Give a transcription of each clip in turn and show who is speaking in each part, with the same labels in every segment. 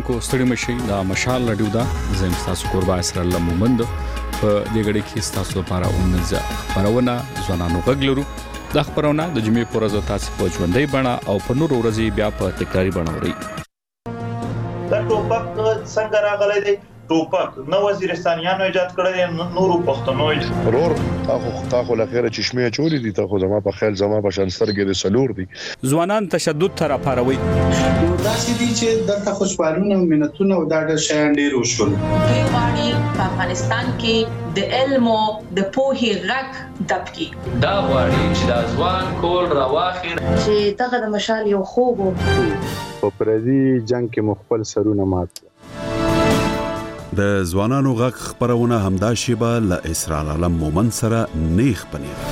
Speaker 1: اوریدونکو ستړي مشي د مشال رادیو دا زم تاسو قربا اسر الله مومند په دې غړي کې تاسو لپاره ونځه خبرونه ځوانانو غږلرو د خبرونه د جمعې پر ورځ تاسو په ژوندۍ بڼه او په نور ورځې بیا په تکراری بڼه اوري.
Speaker 2: دا ټوپک څنګه راغلی دی؟ ټوپک نو وزیرستانیانو ایجاد کړی، نورو پښتنو
Speaker 3: ورور تاخو لخيره چشمه چولې دي، تاخو زما په خیال زما په شانسترګې د سلور دي.
Speaker 1: ځوانان تشدد تر اپاروي
Speaker 4: داسې دي چې دلته خوشحالونه او منتونه او دا ډېر شیان ډېر وشول.
Speaker 5: دوی غواړي په افغانستان کې د علم او د پوهې غږ دبکي.
Speaker 6: دا غواړي چې د ځوان کول راواخي
Speaker 7: چې دغه د مشال یو خوب
Speaker 8: په پردي جنگ کې مخبل سرونه مات.
Speaker 9: د ځوانانو غږ خبرونه همدا شیبه له اسرار عالم مومن سره نیخ پنیر.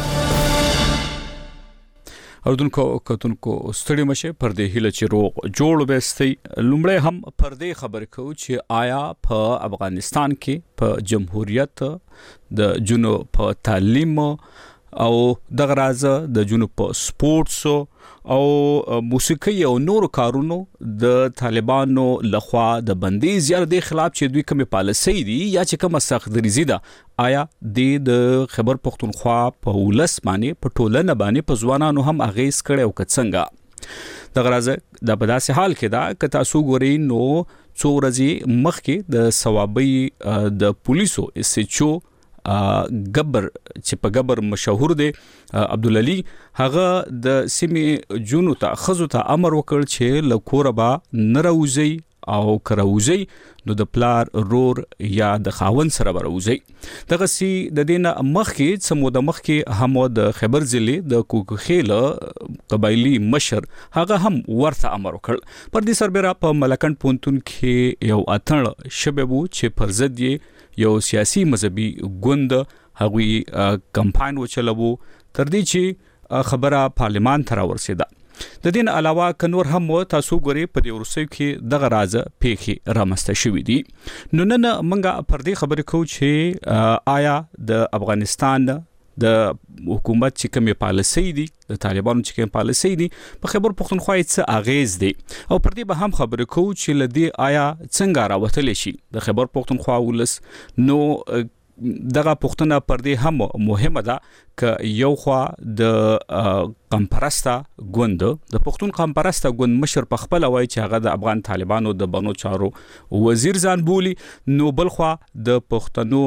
Speaker 1: اوردونکو کتونکو ستړي مشه پر دې هله چې روغ جوړ وبستي لومړی هم پر دې خبر کو چې آیا په افغانستان کې په جمهوریت د جنوب په تعلیم او د غرازه د جنوب په سپورتس او موسیقي او نور کارونو د طالبانو لخوا د بندیز یا د خلاف چې دوی کومه پالیسي دي یا چې کومه سخت دریزي ده، آیا د خبر پختونخوا په ولس باندې په ټولنه باندې په ځوانانو هم اغیز کړي او کڅنګا د غرازه د بداسه حال کې دا ک تاسو ګورئ نو څو ورځې مخکې د ثوابي د پولیسو SHO گبر چې په گبر مشهور دی عبدالعلی هغه د سیمې جنو ته خزو ته امر وکړ چې لکوربا نروزي او کروزي نو د پلار رور یا د خاون سره وروزي. دغه سي د دینه مخکې سمو د مخکې هم د خبر ضلع د کوکخیل قبایلی مشر هغه هم ورته امر وکړ. پر دې سربېره په ملکند پونتون کې یو اتن شببو چې پر ضد یو سیاسي مذهبي ګوند هغوی کمپاین وچلوو تر دې چې خبره پارلمان ته راورسېده. د دین علاوه کنور هم تاسو ګوري په دې ورسې کې دغه راز پیخي رامسته شوې دي. نو نن منګه پر دې خبرې کوو چې آیا د افغانستان د حکومت چې کومه پالیسي دي د طالبانو چې کومه پالیسي دي په خبر پختونخوا څه اغیز دي او پر دې به هم خبرې کوو چې لدی آیا څنګه راوتل شي د خبر پختونخوا ولس. نو دغه پختنه پر دې هم مهمه ده ک یو خوا د قمپرستا ګوند د پختون قمپرستا ګوند مشر په خپل وای چې هغه د افغان طالبانو د بنو چارو وزیر ځان بولی، نو بل خوا د پښتنو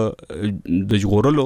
Speaker 1: د جوړولو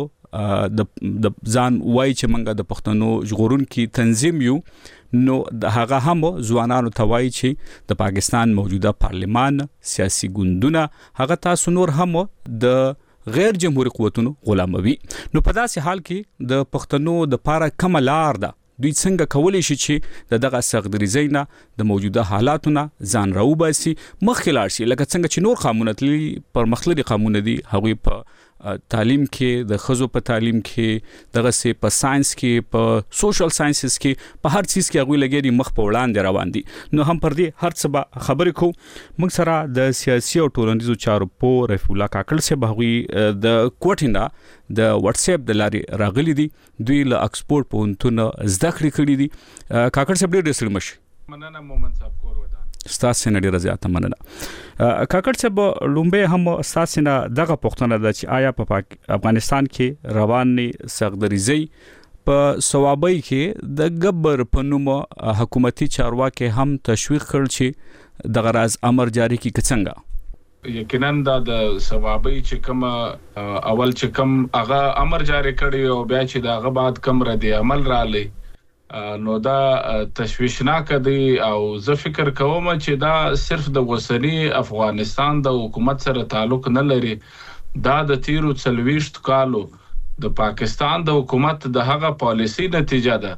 Speaker 1: د ځان وای چې منګه د پښتنو ژغورون کې تنظیم یو، نو د هغه هم ځوانانو ته وای چې د پاکستان موجوده پارلمان سیاسي ګوندونه هغه تاسو نور هم د غیر جمهوریت قوتونو غلاموي. نو په داسې حال کې د پښتنو د پاره کملار ده دوی څنګه کولای شي چې دغه سغدریزینا د موجوده حالاتونه ځان راوباسي مخکلار شي، لکه څنګه چې نور قانون تللی پر مخلدي قانون دي هغوی په تعلیم کې د خزو په تعلیم کې دغه سي په ساينس کې په سوشل ساينسز کې په هر چیز کې هغوی لګي مخ په وړاندې روان دي. نو هم پر دې هر څه به خبرې کو موږ سره د سیاسي او ټولنیزو چارو په رفیع الله کاکړ سے هغوی د کوټینا د واتس اپ د لارې راغلي دي، دوی له اکسپورت پونتونه زده کړې کړې دي. کاکړ صاحب ډېر سړي مشي
Speaker 10: مننه مومن صاحب کور ودا
Speaker 1: ستاسو نه ډیره زیاته مننه. کاکړ صاحب لومبه هم ستاسو نه دغه پوښتنه ده چې آیا په افغانستان کې رواني سغدریزي په ثوابي کې د گبر په نوم حکومتي چارواکي هم تشویق کړ چې دغه راز امر جاری کی څنګه؟
Speaker 10: یقینا د ثوابي چې کوم اول چې کوم هغه امر جاری کړی او بیا چې دغه بعد کوم ردی عمل رالی نو دا تشویشناک دی او زه فکر کوم چې دا صرف د وسنی افغانستان د حکومت سره تعلق نه لري، دا د تیرو 40 کالو د پاکستان د حکومت د هغه پالیسی نتیجه ده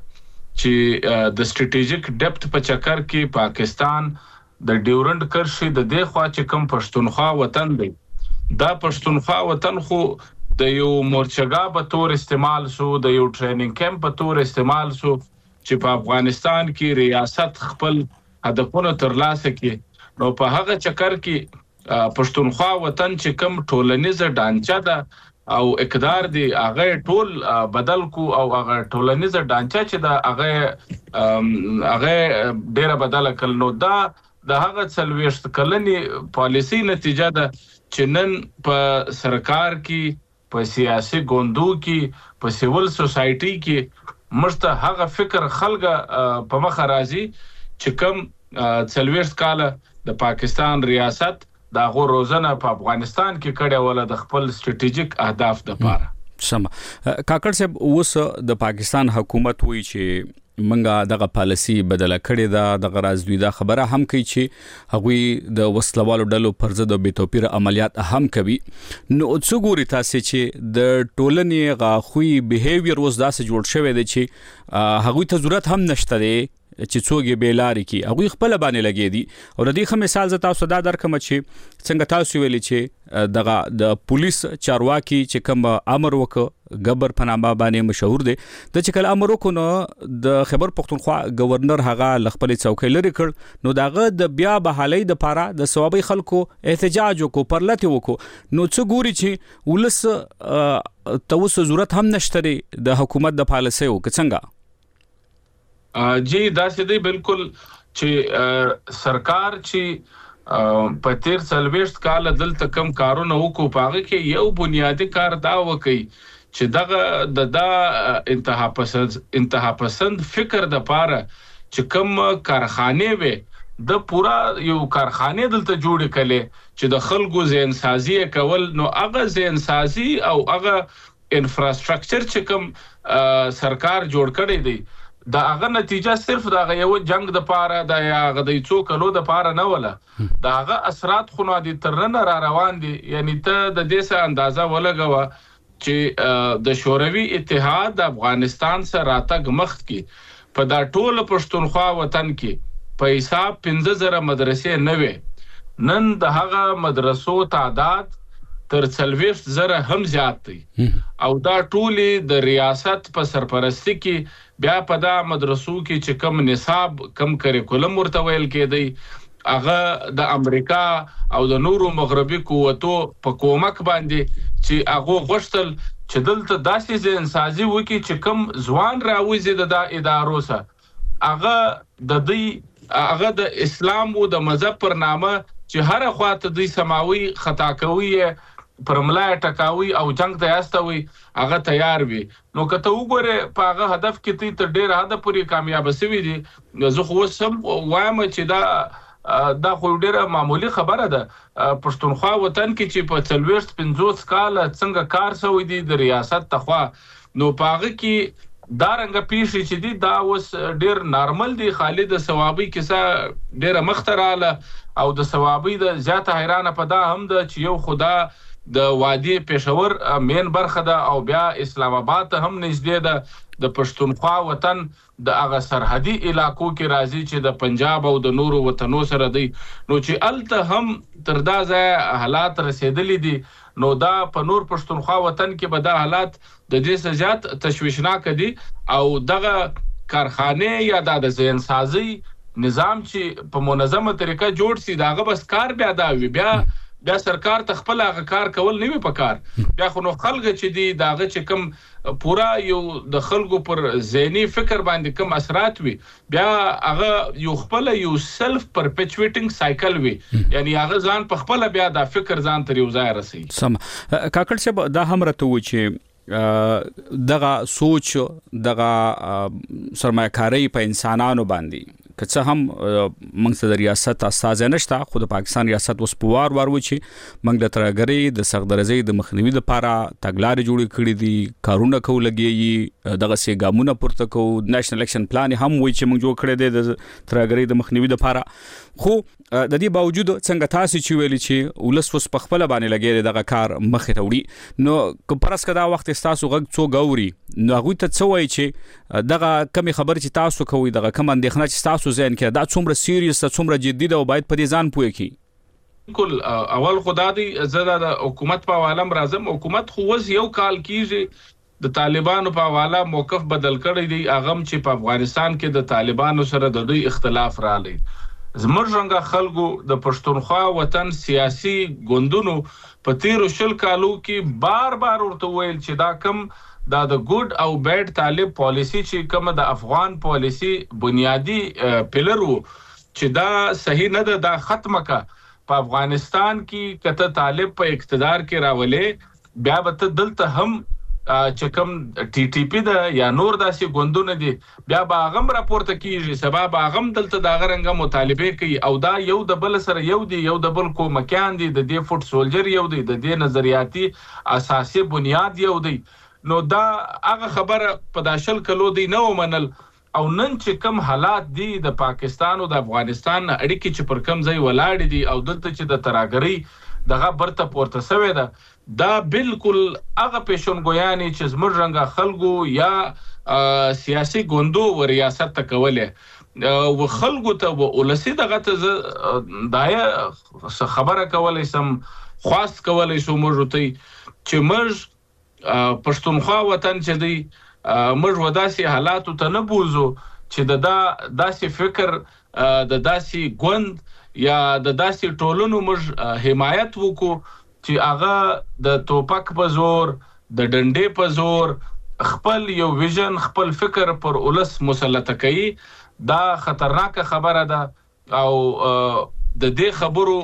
Speaker 10: چې د سټریټیجیک ډیپت په چکر کې پاکستان د ډیورنډ کرښې د دې خوا چې کوم پښتونخوا وطن دی، دا پښتونخوا وطن خو د یو مورچګا په تور استعمال شو، د یو ټریننګ کیمپ په تور استعمال شو چې په افغانستان کې ریاست خپل هدفونه ترلاسه کړي. نو په هغه چکر کې پښتونخوا وطن چې کوم ټولنیزه ډانچه ده او اقدار دی هغه ټول بدل کو او هغه ټولنیزه ډانچه چې دا هغه ډیره بدل کړ. نو دا د هغه 40 کلنې پالیسي نتیجه ده چې نن په سرکار کې په سیاسي ګوندو کې په سیول سوسایټي کې مرسته هغه فکر خلګه په مخ راځي چې کوم 40 کال د پاکستان ریاست دا غو روزنه په افغانستان کې کړه ولا د خپل سټریټیجیک اهداف لپاره.
Speaker 1: سم کاکړ صاحب اوس د پاکستان حکومت وایي چې منګه دغه پالیسی بدله کړې ده د غراز دوی دا خبره هم کوي چې هغوی د وسلوالو ډلو پر ضد د بیتوپیر عملیات هم کوي. نو څو ګوري تاسو چې د ټولنې غاخوي بیهیویر اوس داسې جوړ شوی دی چې هغوی ته ضرورت هم نشته دی چې څوګي بیلاری کی هغه خپل باندې لګي دي او د دې خه مثال ز تاسو دا درکم چې څنګه تاسو ویلي چې دغه د پولیس چارواکي چې کوم امر وک غبر پنامه باندې مشهور دي د چې کله امر وک نو د خبر پختونخوا گورنر هغه لخپل چوکۍ لري کړ نو دغه د بیا بحالي د پاره د ثوابي خلکو احتجاج وکړو پرلته وکړو نو څو ګوري چې ولس توسو ضرورت هم نشته د حکومت د پالیسي وک څنګه
Speaker 10: جی دا سیدی بالکل چې سرکار چې په تیر 40 کال دلته کم کارونه وکړو پاغه کې یو بنیادی کار دا وکي چې دغه د انتها پسند فکر د پاره چې کم کارخانه وي د پورا یو کارخانه دلته جوړ کړي چې د خلکو ذهن سازي کول نو هغه ذهن سازي او هغه انفراستراکچر چې کم سرکار جوړ کړي دی دا هغه نتیجه صرف دا یو جنگ د پاره دا هغه د څو کلو د پاره نه ولا دا هغه اثرات خو نه دي ترنه را روان دي یعنی ته د دې څه اندازه ولګوه چې د شوروي اتحاد د افغانستان سره راتګ مخ کې په دا ټول پښتونخوا وطن کې په حساب 15000 مدرسې نه وي نن د هغه مدرسو تعداد تر 40,000 هم زیات دي او دا ټول د ریاست په سرپرستی کې بیا په دا مدرسو کې چې کم نصاب کم کریکولم ورته ویل کېدی هغه د امریکا او د نورو مغربي قوتو په کومک باندې چې هغه غوښتل چې دلته داسې ځین سازي وکړي چې کم ځوان راوځي د ادارو سره هغه د اسلام او د مذهب پر نامه چې هر خواته د سماوي خطا کوي پر ملای ټکاوي او جنگ ته یاستوي هغه تیار وي نو کته وګوره په هغه هدف کې ته ډېر هدف پوری کامیاب شوی دي زه خو سم وایم چې دا خو ډېره معمولی خبره ده پښتونخوا وطن کې چې په 40-50 کال څنګه کار شوی دی د ریاست تخوا نو پاغه کې دا رنګ پیښې چې دي دا اوس ډېر نارمل دي خالد ثوابي کیسه ډېر مختراله او د ثوابي د زیاته حیرانه په دا هم ده چې یو خدا د وادي پېښور مین برخه ده او بیا اسلام آباد هم نږدې ده د پښتونخوا وطن د هغه سرحدي علاقو کې راځي چې د پنجاب او د نورو وطنو سره دی نو چې الته هم تر دا ځای حالات رسیدلي دي نو دا په نور پښتونخوا وطن کې به دا حالات د دې سزات تشویشناک دي او دغه کارخانه یا د ذهن سازي نظام چې په منظمه طریقه جوړ سي داغه بس کار بیا دا وي بیا سرکار تخپل هغه کار کول نه وي پکار بیا خو نو خلک چې دی داغه چې کم پورا یو د خلکو پر ذهني فکر باندې کم اثرات وي بیا هغه یو خپل یو سلف پرپچویټینګ سایکل وي یعنی هغه ځان په خپل بیا دا فکر ځان تر یو ځای رسي
Speaker 1: سم کاکړ صاحب دا هم راته و چې دغه سوچ دغه سرمایه‌کاري په انسانانو باندې که څه هم موږ د ریاست اساس نشته خو د پاکستان ریاست اوس په وار و چې موږ د ترګری د سغدرزي د مخنیوي لپاره تګلارې جوړې کړې دي کارونه کولګي دغه سي ګامونه پورته کو نېشنل الیکشن پلان هم وایي چې موږ جوړ کړی دی د ترګری د مخنیوي لپاره خو د دې باوجود څنګه تاسو چې ویلي چې ولس وس په خپل باندې لګي دغه کار مخې ته وړي نو که پرس کدا وخت تاسو غږ څو غوري نو هغه ته څه وایي چې دغه کمی خبر چې تاسو کوي دغه کم اندېښنه چې تاسو ځین کې دا څومره سیریس څومره جدي ده او باید په دې ځان پوي کی
Speaker 10: بالکل اول خدا دې زړه د حکومت په عالم راځم حکومت خو وز یو کال کیږي د طالبانو په حواله موقف بدل کړی دی اغم چې په افغانستان کې د طالبانو سره د دوی اختلاف راغلی زمرجنګ خلکو د پښتونخوا وطن سیاسي ګوندونو په 13 کالو کې بار ورته ویل چې دا کم دا د ګډ او بیډ طالب پالیسی چې کوم د افغان پالیسی بنیادی پلر وو چې دا صحیح نه ده، دا ختمه کا. په افغانستان کې کته طالب په اقتدار کې راولې بیا به ته دلته هم چې کوم ټي ټي پی ده یا نور داسې ګوندونه دي بیا به هغه راپورته کیږي، سبا به هغه دلته د هغه رنګه مطالبه کوي او دا یو د بل سره یو دی، یو د بل کومکیان دي، د دې فوټ سولجر یو دی، د دې نظریاتي اساسي بنیاد یو دی. نو دا هغه خبره په داشل کلو دی نو منل. او نن چې کوم حالات دي د پاکستان او د افغانستان اړیکې چې پر کوم ځای ولاړ دي او دلته چې د تراګری دغه برته پورته شوی ده، دا بالکل هغه پیشنګویانې چې زموږ رنګه خلکو یا سیاسي ګوندو و ریاست ته کولې و خلکو ته و ولسي دغه ته دایه خبره کولی سم خواست کولی سو موږ ته چې موږ پښتونخوا وطن چې دی موږ وداسي حالاتو ته نه بوزو چې د داسې فکر د داسې ګوند یا د داسې ټولنو موږ حمایت وکړو چې هغه د توپک په زور د ډنډې په زور خپل یو ویژن خپل فکر پر ولس مسلطه کوي. دا خطرناکه خبره ده او د دې خبرو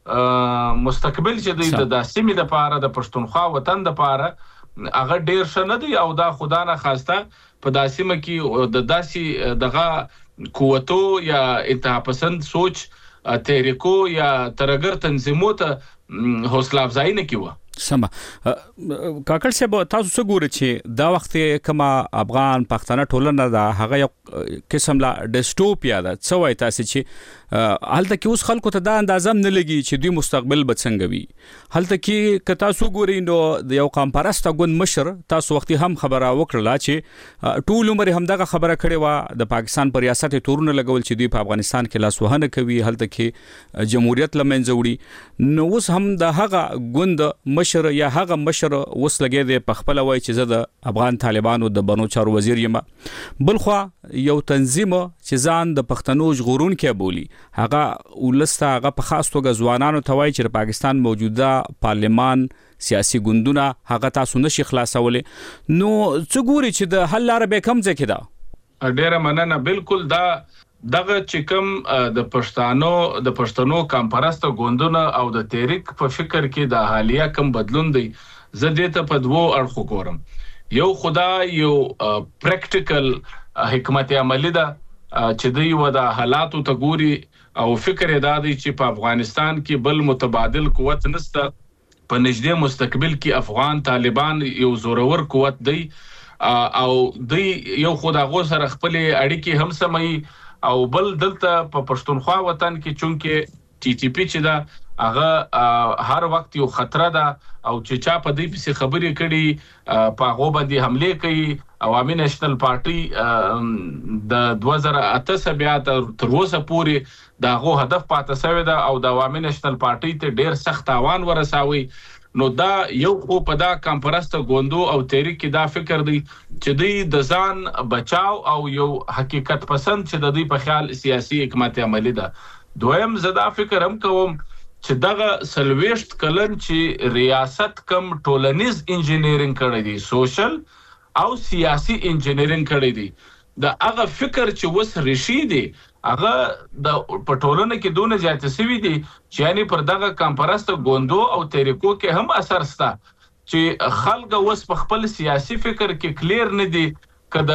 Speaker 10: مستقبل چې د داسې د پاره د پښتونخوا وطن د پاره هغه ډیر شنه دی او دا خدا نه خواسته په داسمه کې د داسي دغه قوتو یا اتحاد پسند سوچ تحریکو یا ترګر تنظیمو ته حوصله افزایی نه کیوه.
Speaker 1: سم کاکل صاحب تاسو څه ګورئ چې دا وخت کما افغان پښتانه ټولنه دا هغه یو قسم لا ډیسټوپیا ده، څه وایي تاسو چې هلته کې اوس خلکو ته دا اندازه نه لګي چې دوی مستقبل به څنګه وي؟ هلته کې که تاسو ګورئ نو د یو قام پرسته ګوند مشر تاسو وختي هم خبره وکړله چې ټول عمر هم دغه خبره کړې وه د پاکستان پر ریاست تورونه لګول چې دوی په افغانستان کې لاسوهنه کوي، هلته کې جمهوریت له منځه وړي. نو اوس هم د هغه ګوند مشر یا هغه مشر اوس لګي دی په خپل وای چې زه د افغان طالبانو د بنو چارو وزیر یم. بلخوا یو تنظیم چې ځان د پښتنو ژغورون کې بولی هغه ولسته هغه په خاص توګه ځوانانو ته وای چې د پاکستان موجوده پارلمان سیاسي ګوندونه هغه تاسو نشي خلاصولې. نو څه ګوري چې د حل لاره به کم ځکه ده؟
Speaker 10: ډیره مننه. بالکل دا دغه چې کوم د پښتنو کمپرسته ګوندونه او د تحریک په فکر کې د حالیه کم بدلون دی، زه دې ته په دوو اړخو ګورم. یو خدا یو پریکټیکل حکمت عملی ده چې دوی و د حالاتو ته ګوري او فکر یې دا دی چې په افغانستان کې بل متبادل قوت نشته، په نږدې مستقبل کې افغان طالبان یو زورور قوت دی او دوی یو خدا غو سره خپل اړیکې هم سمي او بل دلته په پښتونخوا وطن کې چونکه ټي ټي پی چې دا هغه هر وخت یو خطر ده او چې چا په دې پسې خبرې کړي په هغه باندې حمله کوي. عوامي نېشنل پارټي د 2008 بیا تر اوسه پورې دا غو هدف پاتې شوی ده او د عوامي نېشنل پارټي ته ډیر سخت تاوان ورساوي. نو دا یو خو په دا کمپرسته ګوندو او تحریک کې دا فکر دی چې دوی د ځان بچاو او یو حقیقت پسند چې د دوی په خیال سیاسي حکمت عملی ده. دویم زدا فکر هم کوم چې دغه سلويشت کلن چې ریاست کم ټولنیز انجینیرینګ کړی دی، سوشل او سیاسي انجینیرینګ کړی دی، دا هغه فکر چې وس رشي دی هغه د پټولونه کې دونه زیات سوي دي چې یعنی پر دغه کمپرسته ګوندو او تحریکو کې هم اثر ستا چې خلک وس په خپل سیاسي فکر کې کلیر نه دي کده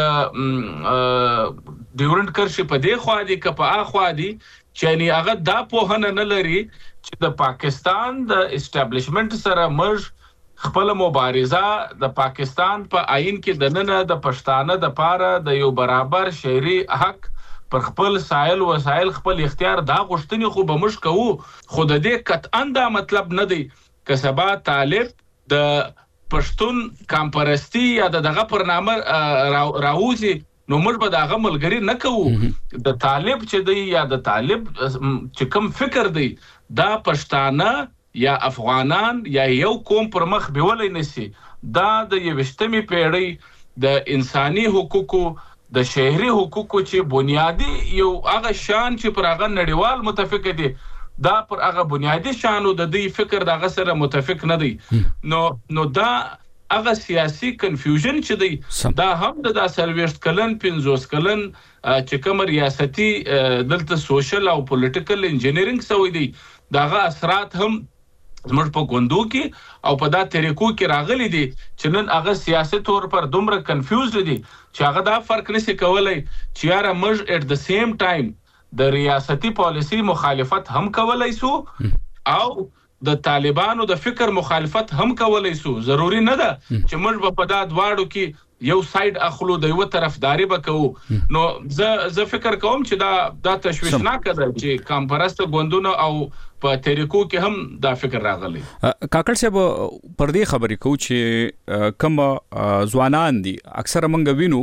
Speaker 10: ډیورنت کرشي په دې خوا دي که په اخوا دي چې یعنی هغه دا پوهنه نه لري چې د پاکستان د اسټابلیشمنت سره مرج خپل مبارزه د پاکستان په آئین کې د نن د پښتانه د پاره د یو برابر شهري حق پر خپل سایل وسایل خپل اختیار دا غوښتنې خو به موږ کوو، خو د دې قطعا دا مطلب نه دی که سبا طالب د پښتون کمپرستی یا دغه پر نامه راوځي نو موږ به دغه ملګری نه کوو. د طالب چې دی یا د طالب چې کوم فکر دی دا پښتانه یا افغانان یا یو قوم پر مخ بیولای نسی، دا د 21مې پیړۍ د انساني حقوقو د شهري حقوقو چې بنیادی یو هغه شان چې پر هغه نړیوال متفق دي دا پر هغه بنیادی شانو د دې فکر دغه سره متفق نه دی. نو دا هغه سیاسي کنفیوژن چې دی دا هم د 40 کلن 50 کلن چې کوم ریاستي دلته سوشل او پولیټیکل انجینیرینګ سوی دی داغه اثرات هم زموږ په غوندو کې او په دا طریقو کې راغلي دي چې نن هغه سیاست تور پر دومره کنفیوز دي چې هغه دا فرق نشي کولای چې یاره موږ اټ د سیم ټایم د ریاستي پالیسی مخالفت هم کولای سو او د طالبانو د فکر مخالفت هم کولای سو ضروری نه ده چې موږ په دا دواړو کې یو ساید اخلو د یو طرفداري وکړو نو زه فکر کوم چې دا تشویشناک ده چې کمپرست غوندونه او په طریقو کې هم دا فکر راغلی
Speaker 1: کاکړ صاحب پر دې خبرې کو چې کوم ځوانان دي اکثر موږ وینو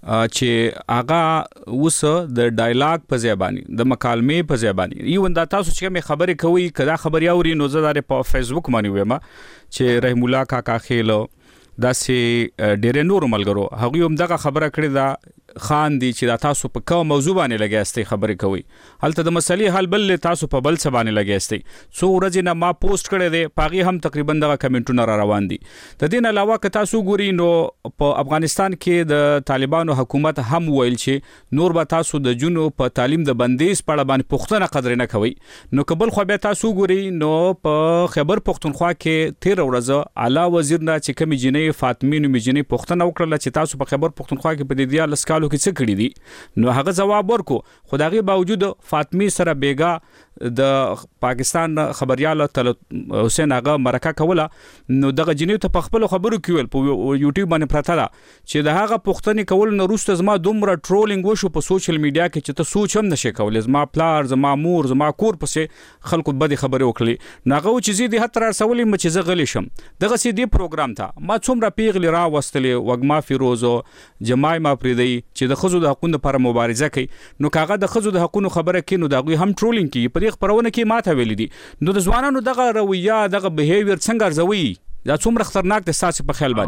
Speaker 1: چې هغه اوس د ډایلاګ په ځبانی د مکالمې په ځبانی یو انده تاسو چې مې خبرې کوي کدا خبري اوري نو زه په فیسبوک باندې وایم چې رحیم الله کاکا خیل دا سي ډېر نور ملګرو هغه هم دغه خبره کړې دا خان دي چې دا تاسو په کوم موضوع باندې لګیاستئ خبرې کوي هلته د مسلې حل بل تاسو په بل څه باندې لګیاستئ څو ورځې نه ما پوسټ کړی دی پاغي هم تقریبا دغه کمنټونه را روان دي د دې علاوه که تاسو ګوري نو په افغانستان کې د طالبانو حکومت هم ویل چې نور به تاسو د جنو په تعلیم د بندیز په اړه باندې پښتنه قدر نه کوي نو قبل خو به تاسو ګوري نو په خیبر پښتونخوا کې 13 ورځې اعلی وزیر نه چې کمی جنې فاطمه نو مجنې پښتنه وکړه چې تاسو په خیبر پښتونخوا کې په دې لسکالو کې څه کړی دي نو هغه جواب ورکو خدایي باوجود فاطمه سره بیګا د پاکستان خبريال حسین هغه مرکه کوله نو دغه جنې ته په خپل خبرو کې ویل په یوټیوب باندې پراته ده چې د هغه پښتني کول نو روسته زما دومره ټرولینګ وشو په سوشل میډیا کې چې ته سوچ هم نشې کولای زما پلار زما مور زما کور پسې خلکو بده خبرې وکړي ناغه چې زی دي هتر ارسولې مچ زه غلی شم دغه سي دي پروګرام ته ما څومره پیغلی را وستلې وګما فیروزو جماعي ما پریدي چې د خزو د حقوقو لپاره مبارزه کوي نو کاغه د خزو د حقوقو خبره کوي نو دغه هم ټرولینګ کوي په دې خبرونه کې ماته ویل دي نو د ځوانانو دغه رویه دغه بیهیویر څنګه ارزوي دا څومره خطرناک دي ساسي په خیال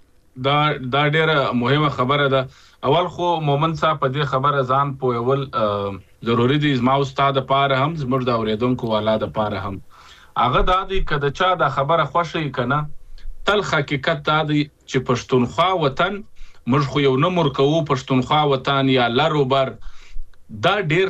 Speaker 1: باندې
Speaker 10: دا ډیره مهمه خبره ده اول خو مومن صاحب په دې خبره ځان پوهول ضروری دي زما استاد لپاره هم زموږ د اوریدونکو والا لپاره هم هغه د دې کده چا د خبره خوشي کنه تل حقیقت دا دی چې پښتونخوا وطن موږ خو یو نمبر کوو پښتونخوا وطن یا لروبر دا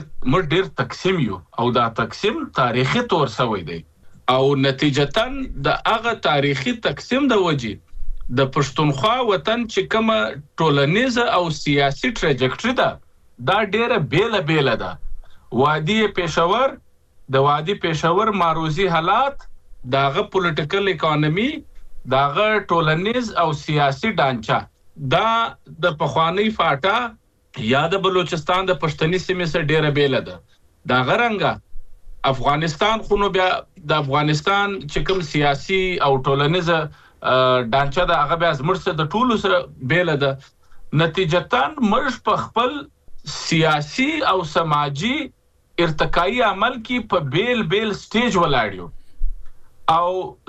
Speaker 10: ډیر تقسیم یو او دا تقسیم تاریخي تور شوی دی او نتیجتاً د هغه تاریخي تقسیم د وجې د پښتونخوا وطن چې کوم ټولنیزه او سیاسي ټریجکټری دا ډیره بیل ده وادي پېښور د وادي پېښور ماروزی حالات داغه پولیټیکل اکانومي داغه ټولنیز او سیاسي ډانچا دا د پخوانی فاټا یا د بلوچستان د پښتني سیمې سره ډیره بیل ده دا غرنګه افغانستان خو نو بیا د افغانستان چې کوم سیاسي او ټولنیزه ډانچا د هغه بیا زموږ سره د ټولو سره بیل ده نتیجتاً موږ په خپل سیاسي او سماجی ارتقایي عمل کې په بیل سټیج ولاړیو او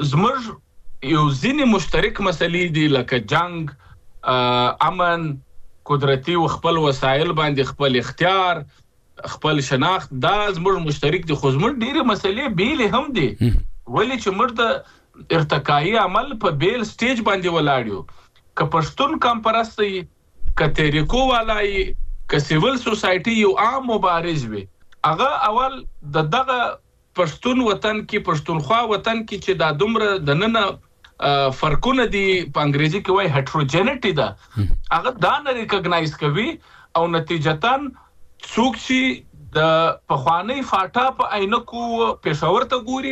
Speaker 10: زموږ یو ځینې مشترک مسلې دي لکه جنگ امن قدرتي او خپل وسایل باندې خپل اختیار خپل شناخت دا زموږ مشترک دي خو زموږ ډیره مسلې بیل هم دي ولی چې موږ د ارتقایي عمل په بیل سټیج باندې ولاړیو که پښتون کمپرستي که طریقو والای که سیویل سوسایټي یو عام مبارز وي هغه اول دغه پښتون وطن کې پښتونخوا وطن کې چې دا دومره د نن فرقونه دي په انګریزي کې وایي هټروجنټی ده هغه دا نه ریکګنایز کوي او نتیجتاً څوک چې د پخوانی فاټا په عینکو پېښور ته ګوري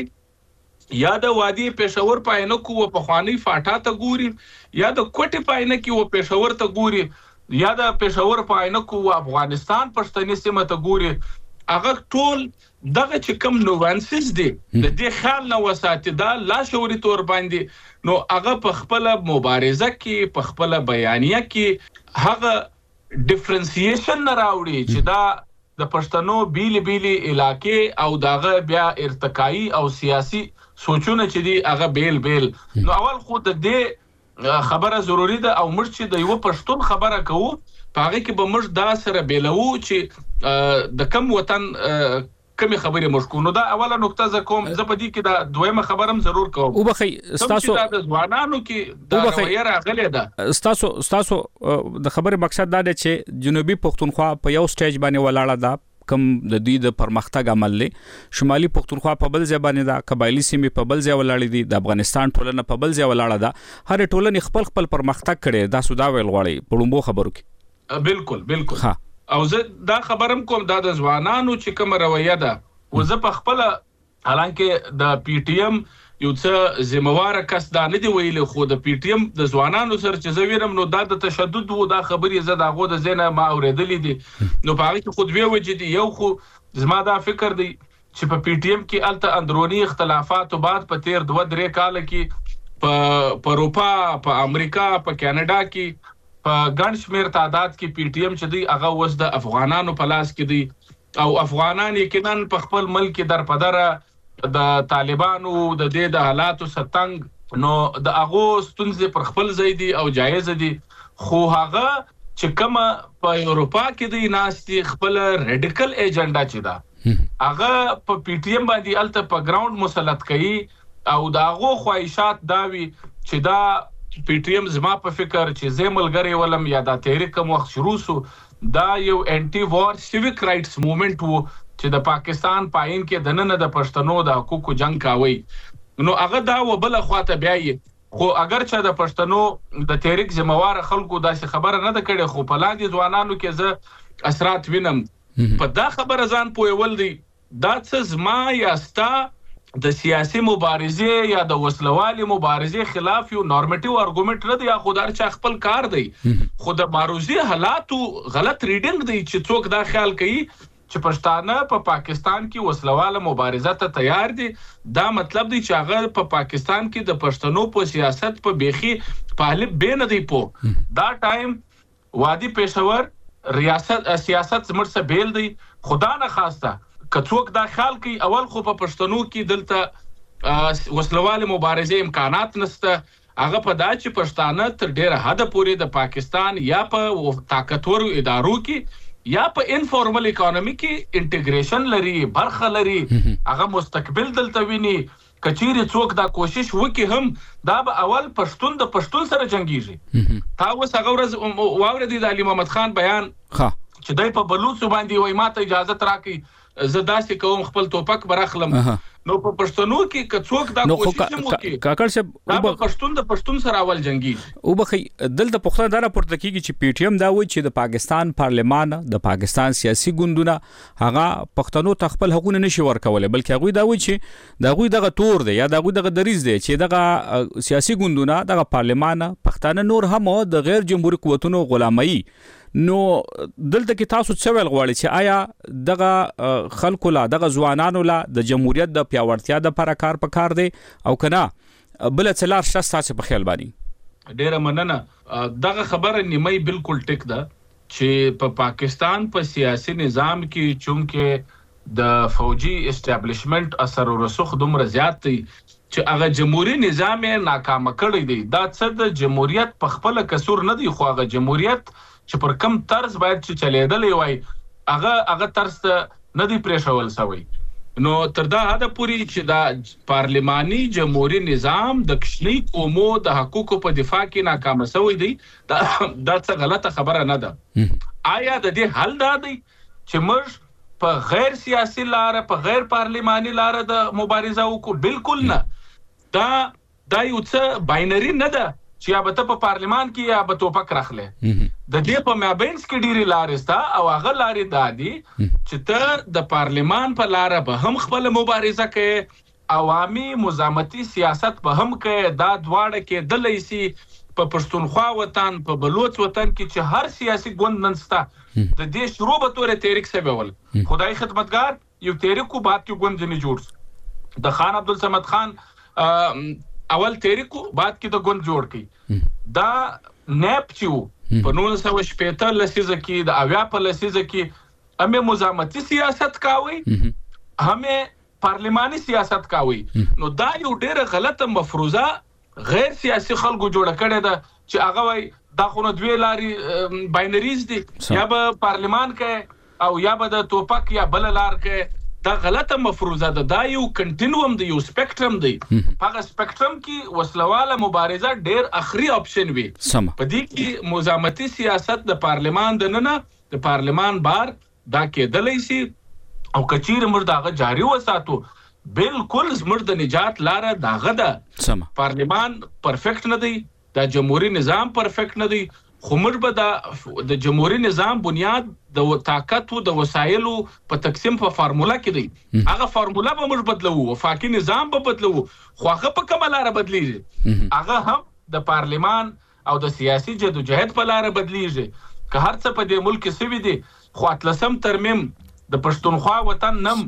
Speaker 10: یا د وادي پېښور په عینکو پخوانی فاټا ته ګوري یا د کوټي په عینکو پېښور ته ګوري یا د پېښور په عینکو افغانستان پښتني سیمه ته ګوري هغه ټول دغه چې کوم نوانسز دي د دې خیال نه وساتي دا لا شعوري تور باندې نو هغه په خپل مبارزه کې په خپل بیانیه کې هغه ډیفرنسییشن نه راوړي چې دا د پښتنو بیلی علاقې او دغه بیا ارتقایي او سیاسي سوچونه چې دي هغه بیل نو اول خو د دې خبره ضروری ده او موږ چې د یو پښتون خبره کوو پاره کې به موږ دا سره بیلو چې د کم وطن کمی خبرې مشکو. نو دا اوله نقطه ز کوم ز په دې کې دا دویمه خبرم ضرور کوم.
Speaker 1: او بخي تاسو
Speaker 10: د ځوانانو کې دا رویه راغلې ده.
Speaker 1: تاسو د خبرې مقصد دا دی چې جنوبي پښتونخوا په یو سټیج باندې ولاړه ده کم د دې د پرمختګ عمل لې شمالي پښتونخوا په بل ځای باندې ده قبایلی سیمې په بل ځای ولاړې دي د افغانستان ټولنه په بل ځای ولاړه ده هر ټولنه خپل پرمختګ کړي دا سودا ویل غواړي په لومبو خبرو کې.
Speaker 10: بالکل ها او زه دا خبرم کوم دا د ځوانانو چې کوم رویه ده او زه په خپل حالانکه د پی ټی ایم یو څه ذمہوار کس دا نه دی ویل خو د پی ټی ایم د ځوانانو سره چې زه ویرم نو دا د تشدد وو دا خبرې زه داغه د زینه ما اوریدلې دي نو په هغه کې خود وی وجې دي یو خو زما دا فکر دی چې په پی ټی ایم کې الته اندرونی اختلافات او بعد په تیر 2-3 کال کې په اروپا په امریکا په کاناډا کې په ګڼ شمیر تعداد کې پی ټی ایم چې دی هغه وس د افغانانو په لاس کې دی او افغانان یقینا په خپل ملک در پدره د طالبانو د دې د حالاتو ستنګ نو د هغه ستونزې پر خپل ځای دي او جایز دي خو هغه چې کومه په اروپا کې دی ناشتي خپل ریډیکل ایجنډا چې دا هغه په پی ټی ایم باندې الته په ګراوند مسلط کړي او دا هغه خواهشات داوي چې دا پی ټی ایم زما په فکر چې زه ملګری ولم یا دا تحریک کوم وخت شروع سو دا یو انټي وار سیویک رائټس موومېنټ وو چې د پاکستان پاین کې د نن د پښتنو د حقوقو جنگ کاوي نو هغه دا وبله خواته بیاي خو اگر چې د پښتنو د تحریک ذمہوار خلکو داسې خبره نه ده کړې خو په لاندې ځوانانو کې زه اثرات وینم په دا خبره ځان پویول دي دا څه زما یاستا د سیاسي مبارزه یا د وسلوالي مبارزه خلاف یو نورمټیو ارګومنټ نه دی یا خدای چې خپل کار دی خو د معروضي حالاتو غلط ریډینګ دی چې څوک دا خیال کوي چې پښتانه په پاکستان کې وسلواله مبارزه ته تیار دي دا مطلب دی چې هغه په پاکستان کې د پښتنو په سیاست په بيخي طالب به نه دی په دا ټایم وادي پېښور ریاست سیاست زمرسه بیل دی خدا نه خواسته کڅوک دا خیال کوي اول خو په پښتنو کې دلته وسلواله مبارزه امکانات نشته هغه په دا چې پښتانه تر ډیره حد پورې د پاکستان یا په طاقتورو ادارو کې یا په انفارمل اکانومي کې انټیګریشن لري برخه لري هغه مستقبل دلته ویني کچيري څوک دا کوشش وکي هم دا به اول پښتون د پښتون سره جنگيږي تا وس هغه ورځ واوریدي د علي محمد خان بیان چې دای په بلوڅ باندې وای ماته اجازه تراکې زه داسې کوم خپل توپک برخلم نو په پښتنو کې کڅوک دا کوشش وکړي
Speaker 1: کاکړ صاحب
Speaker 10: او پښتون د پښتون سره اول جنگي
Speaker 1: او بخي دلته پښتون دا راپورته کیږي چې پی ټی ایم دا وایي چې د پاکستان پارلمان د پاکستان سیاسي ګوندونه هغه پښتنو ته خپل حقوق نشي ورکول بلکې هغه دا وایي چې دا غوي دغه تور دی یا دا غوي دغه دریز دی چې دغه سیاسي ګوندونه دغه پارلمان پښتانه نور هم د غیر جمهوریت قوتونو غلامي نو دلته کې تاسو څه ویل غواړئ چې آیا دغه خلکو لا دغه ځوانانو لا د جمهوریت د پیاوړتیا د لپاره کار پکار دی او کنه بل څلار شاسته په خیال باندې
Speaker 10: ډیره مننه دغه خبره نیمه بالکل ټیک ده چې په پاکستان په سیاسي نظام کې چونکه د فوجي اسټابلیشمنت اثر او رسوخ دومره زیات دی چې هغه جمهوریت نظام یې ناکام کړی دی دا څه د جمهوریت په خپل قصور نه دی خو هغه جمهوریت چې پر کم طرز باید چې چلیدلې وای هغه طرز نه دی پریښول سوی نو تر دا حد پورې چې دا پارلماني جمهوریت نظام د کشنی قومو د حقوقو په دفاع کې ناکام شوی دی دا څه غلطه خبره نه ده آیا د دې حل دا دی چې موږ په غیر سیاسي لار په غیر پارلماني لار د مبارزه وکړو بالکل نه دا یو څه باینری نه ده چې یا به په پارلمان کې یا به توپک راخله د دې په مابینس کې ډیری لارې ستا او هغه لارې دادي چې ته د پارلمان په لار به هم خپل مبارزه کوي عوامي مزامتي سیاست به هم کوي دا دواړه کې د لیسي په پښتونخوا وطن په بلوچ وطن کې چې هر سیاسي ګوند ننستا د دې شروع به تور تحریک سبول خدای خدمتگار یو تحریکو بعد یو ګوند نه جوړ د خان عبدالصمد خان اول تحریکو بعد کې د ګوند جوړ کړي دا نیپ چې په 1915 لسیزه کې د اویا په لسیزه کې همې مزامتي سیاست کاوي همې پارلماني سیاست کاوي نو دا یو ډېر غلطه مفروضه غیر سیاسي خلکو جوړ کړي ده چې هغه وای دا خو نو دوی لاري باینریز دي یا به پارلمان کې او یا به د توپک یا بل لار کې دا غلطه مفروضه ده. دا یو کنټینیوم دی، یو سپیکټرم دی. هغه سپیکټرم کې وسلواله مبارزه ډیر اخري اپشن وي. په دې کې مزامتي سیاست د پارلمان د نه د پارلمان بار دا کېدلی شي او کچیر موږ داغه جاری وساتو. بالکل زموږ د نجات لاره داغه ده. پارلمان پرفیکټ نه دی، دا جمهوریت نظام پرفیکټ نه دی، خو موږ به د جمهوریت نظام بنیاد د طاقت او د وسایلو په تقسیم په فارمولا کې دی. هغه فارمولا به موږ بدلو، وفاقي نظام به بدلو، خو هغه په کومه لاره بدلیږي؟ هغه هم د پارلمان او د سیاسي جدوجہد په لاره بدلیږي. که هر څه په دې ملک کې سوي دي، خو 18 ترمیم د پښتونخوا وطن نم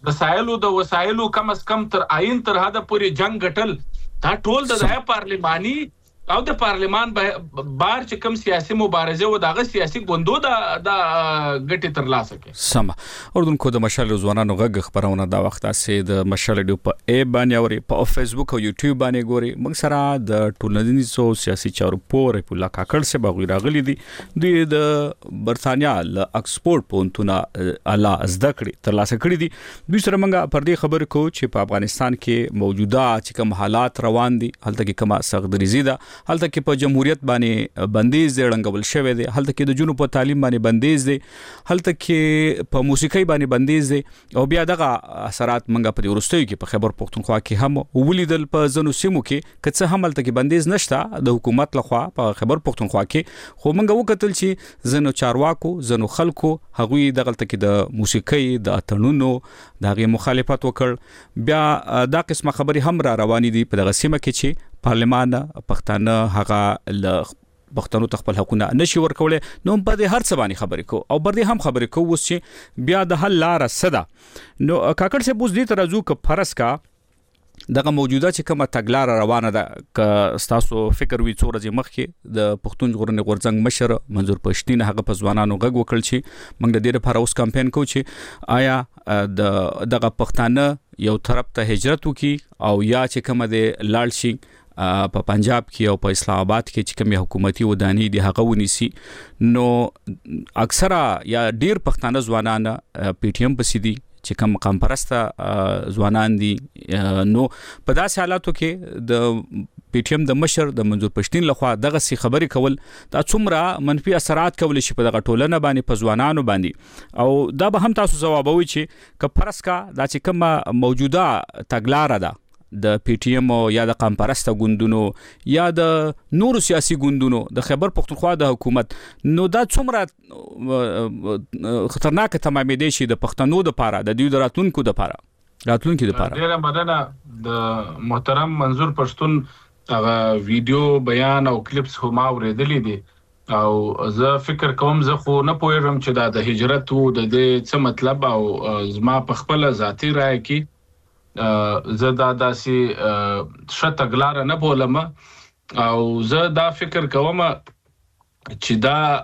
Speaker 10: د وسایلو کم از کم تر آئین تر حد پورې جنگ ګټل، دا ټول د پارلماني او د پارلمان بار چې کوم سیاسي مبارزه و دغه سیاسي ګوندو د ګټې ترلاسه کړي.
Speaker 1: سم اردوونکو د مشال ځوانانو غږ خبرونه دا وخت اسې د مشال ډیو په ای باندې اوري، په فیسبوک او یوټیوب باندې ګوري. موږ سره د ټولنیزو سیاسي چارو پور په لا کاکړ سه بغیر راغلي دي. دوی د برتانیا ل اکسفورد پونتونه اعلی زده کړي ترلاسه کړي دي. دوی سره موږ پر دې خبر کو چې په افغانستان کې موجوده چې کوم حالات روان دي، هلته کې کومه سختدریزي ده، هلته کې په جمهوریت باندې بندیز رنګول شوی دی، هلته کې د جنوب په تعلیم باندې بندیز دی، هلته کې په موسیقي باندې بندیز دی، او بیا دغه اثرات منګه په ورستیو کې په خیبر پختونخوا کې هم ولیدل. په ځنو سیمو کې کڅه هم هلته کې بندیز نشته د حکومت لخوا په خیبر پختونخوا کې، خو منګه وکتل چې ځنو چارواکو ځنو خلکو هغوی دغلته کې د موسیقي د اتنونو دغه مخالفت وکړ. بیا دا قسمه خبري هم را روانې دي په دغه سیمه کې چې پارلمان پښتانه هغه ل پښتنو خپل حقونه نشي ورکولای. نو په دې هر څه باندې خبرې کو او بر دې هم خبرې کو اوس چې بیا د حل لار صدا. نو کاکړ سے بوز دې ترازو ک فرض کا دغه موجوده چې کومه تګلار روانه ده، ک تاسو فکر وی څوره چې مخکې د پښتون ژغورنې غورځنګ مشر منظور پښتين هغه په ځوانانو غږ وکړ چې موږ د دې لپاره اوس کمپاین کوو چې آیا دغه پښتانه یو طرف ته هجرت وکي او یا چې کومه د لاړ شي په پنجاب کې او په اسلام آباد کې چې کومه حکومتي ودانی دي هغه ونیسي. نو اکثره یا ډیر پښتانه ځوانان پی ټی ایم پسې دي چې کوم قام پرسته ځوانان دي. نو په داسې حالاتو کې د پی ټی ایم د مشر د منظور پښتين لخوا دغه سي خبري کول دا څومره منفي اثرات کول شي په دغه ټولنه باندې په ځوانانو باندې، او دا به هم تاسو جوابوي چې ک پرسکا دا چې کومه موجوده تګلار ده د پی ټی ایم یا د قام پرسته ګوندونو یا د نورو سیاسي ګوندونو د خیبر پختونخوا د حکومت، نو دا څومره خطرناک تمامېدای شي د پښتنو د پاره، د دوی د راتلونکو د پاره.
Speaker 10: ډیره مننه د محترم منظور پښتون هغه ویډیو بیان او کلیپس هم اوریدلې دي، او زه فکر کوم زه خو نه پوهیږم چې دا د هجرت او د دې څه مطلب، او زما په خپل ذاتی رائے کې زه دا داسې شته غلاره نه بولم، او زه دا فکر کوم چې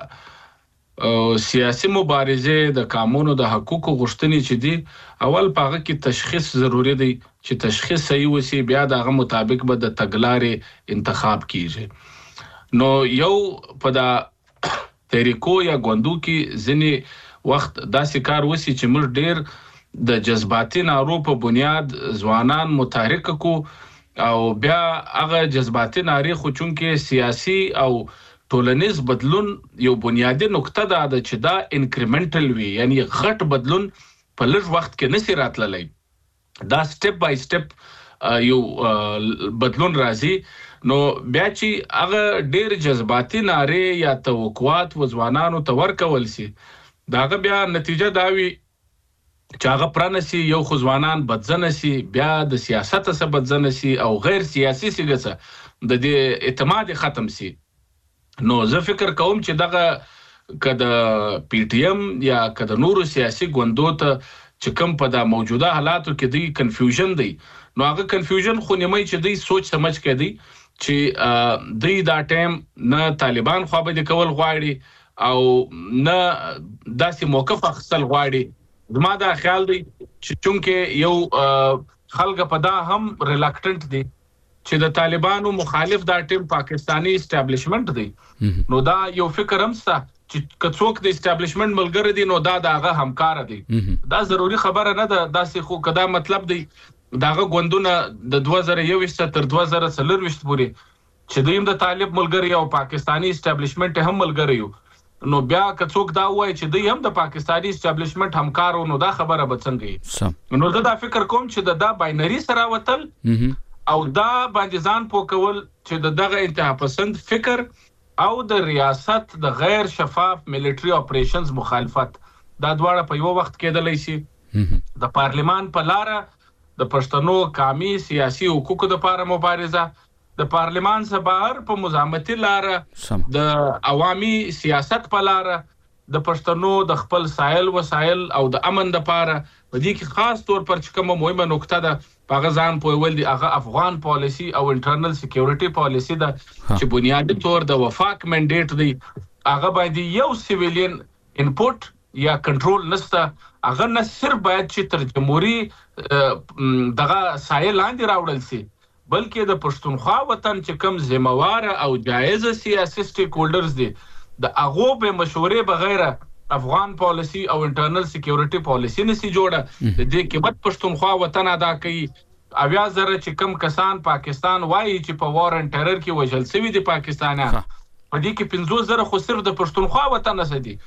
Speaker 10: دا سیاسي مبارزه د قانونو د حقوقو غوښتنې چې دي اول پاغه کې تشخیص ضروری دی، چې تشخیص صحیح وسی بیا دغه مطابق به د تګلارې انتخاب کیږي. نو یو په دا طریقو یا غوندو کې ځنې وخت داسې کار وسی چې موږ ډیر د جذباتي نارو په بنیاد ځوانان متحرک کو، او بیا هغه جذباتي ناری خو چونکه سیاسي او ټولنیز بدلون یو بنیادی نقطه ده چې دا انکریمنټل وي، یعنی غټ بدلون په لږ وخت کې نشي راتللی، دا سټپ بای سټپ یو بدلون راځي. نو بیا چې هغه ډیر جذباتي ناری یا توقعات و ځوانانو ته ورکول شي، داغه بیا نتیجه دا وي چې هغه پرانسی یو خو ځوانان بدزنه سي، بیا د سیاست څخه بدزنه سي او غیر سیاسي سیګه د دې اعتماد ختم سي. نو زه فکر کوم چې دغه کده پی ټی ایم یا کده نورو سیاسي ګوندو ته چې کوم په دا موجوده حالاتو کې دی کنفیوژن دی، نو هغه کنفیوژن خو نیمه چې دی سوچ سمجھ کې دی چې دی دا ټایم نه طالبان خو به د کول غواړي او نه داسې موقف اخیستل غواړي. زما دا خیال دی چې چونکه یو خلک په دا هم ریلکټنټ دي چې د طالبانو مخالف دا ټیم پاکستانی اسټابلیشمنت دی، نو دا یو فکر هم ستا چې کڅوک د اسټابلیشمنت ملګری دی نو دا دغه همکار دی دا ضروری خبره نه ده داسې خو کدا مطلب دی داغه غوندونه د 2021 تر 2024 پورې چې دویم د طالب ملګری او پاکستانی اسټابلیشمنت هم ملګری یو نو بیا کڅوک دا وای چې دوی هم د پاکستانی اسټابلیشمنت همکارو نو دا خبره به څنګه نو دا فکر کوم چې دا باینری سره وتل او دا باندې ځان پوکول چې دغه انتها پسند فکر او د ریاست د غیر شفاف ملټری اپریشنز مخالفت دا دواړه په یو وخت کېدلی شي د پارلیمان په لار د پښتنو قومي سیاسي حقوقو لپاره مبارزه د پارلیمان څخه بهر په مزاحمتي لار د عوامي سیاست په لار د پښتنو د خپل سایل وسایل او د امن لپاره په دې کې خاص طور پر چې کومه مهمه نقطه ده هغه ځان په ول دی هغه افغان پالیسی او انټرنل سکیورټي پالیسی ده چې بنیادی طور د وفاق منډیټ دی هغه باندې یو سیویلین انپوټ یا کنټرول نسته هغه نه صرف باید چې تر جمهوریت دغه سایل لاندې راوړل شي بلکې د پښتونخوا وطن چې کم ذمہوار او جایز سیاسي سټیک هولډرز دي د هغه به مشورې بغیر افغان پالیسی او انټرنل سکیورټي پالیسی نسی جوړه د دې کې بد پښتونخوا وطن ادا کوي اویا زره چې کم کسان پاکستان وایي چې په وار ان ټرر کې وژل شوی دي پاکستانیان په دې کې 15000 خو صرف د پښتونخوا وطن اسدي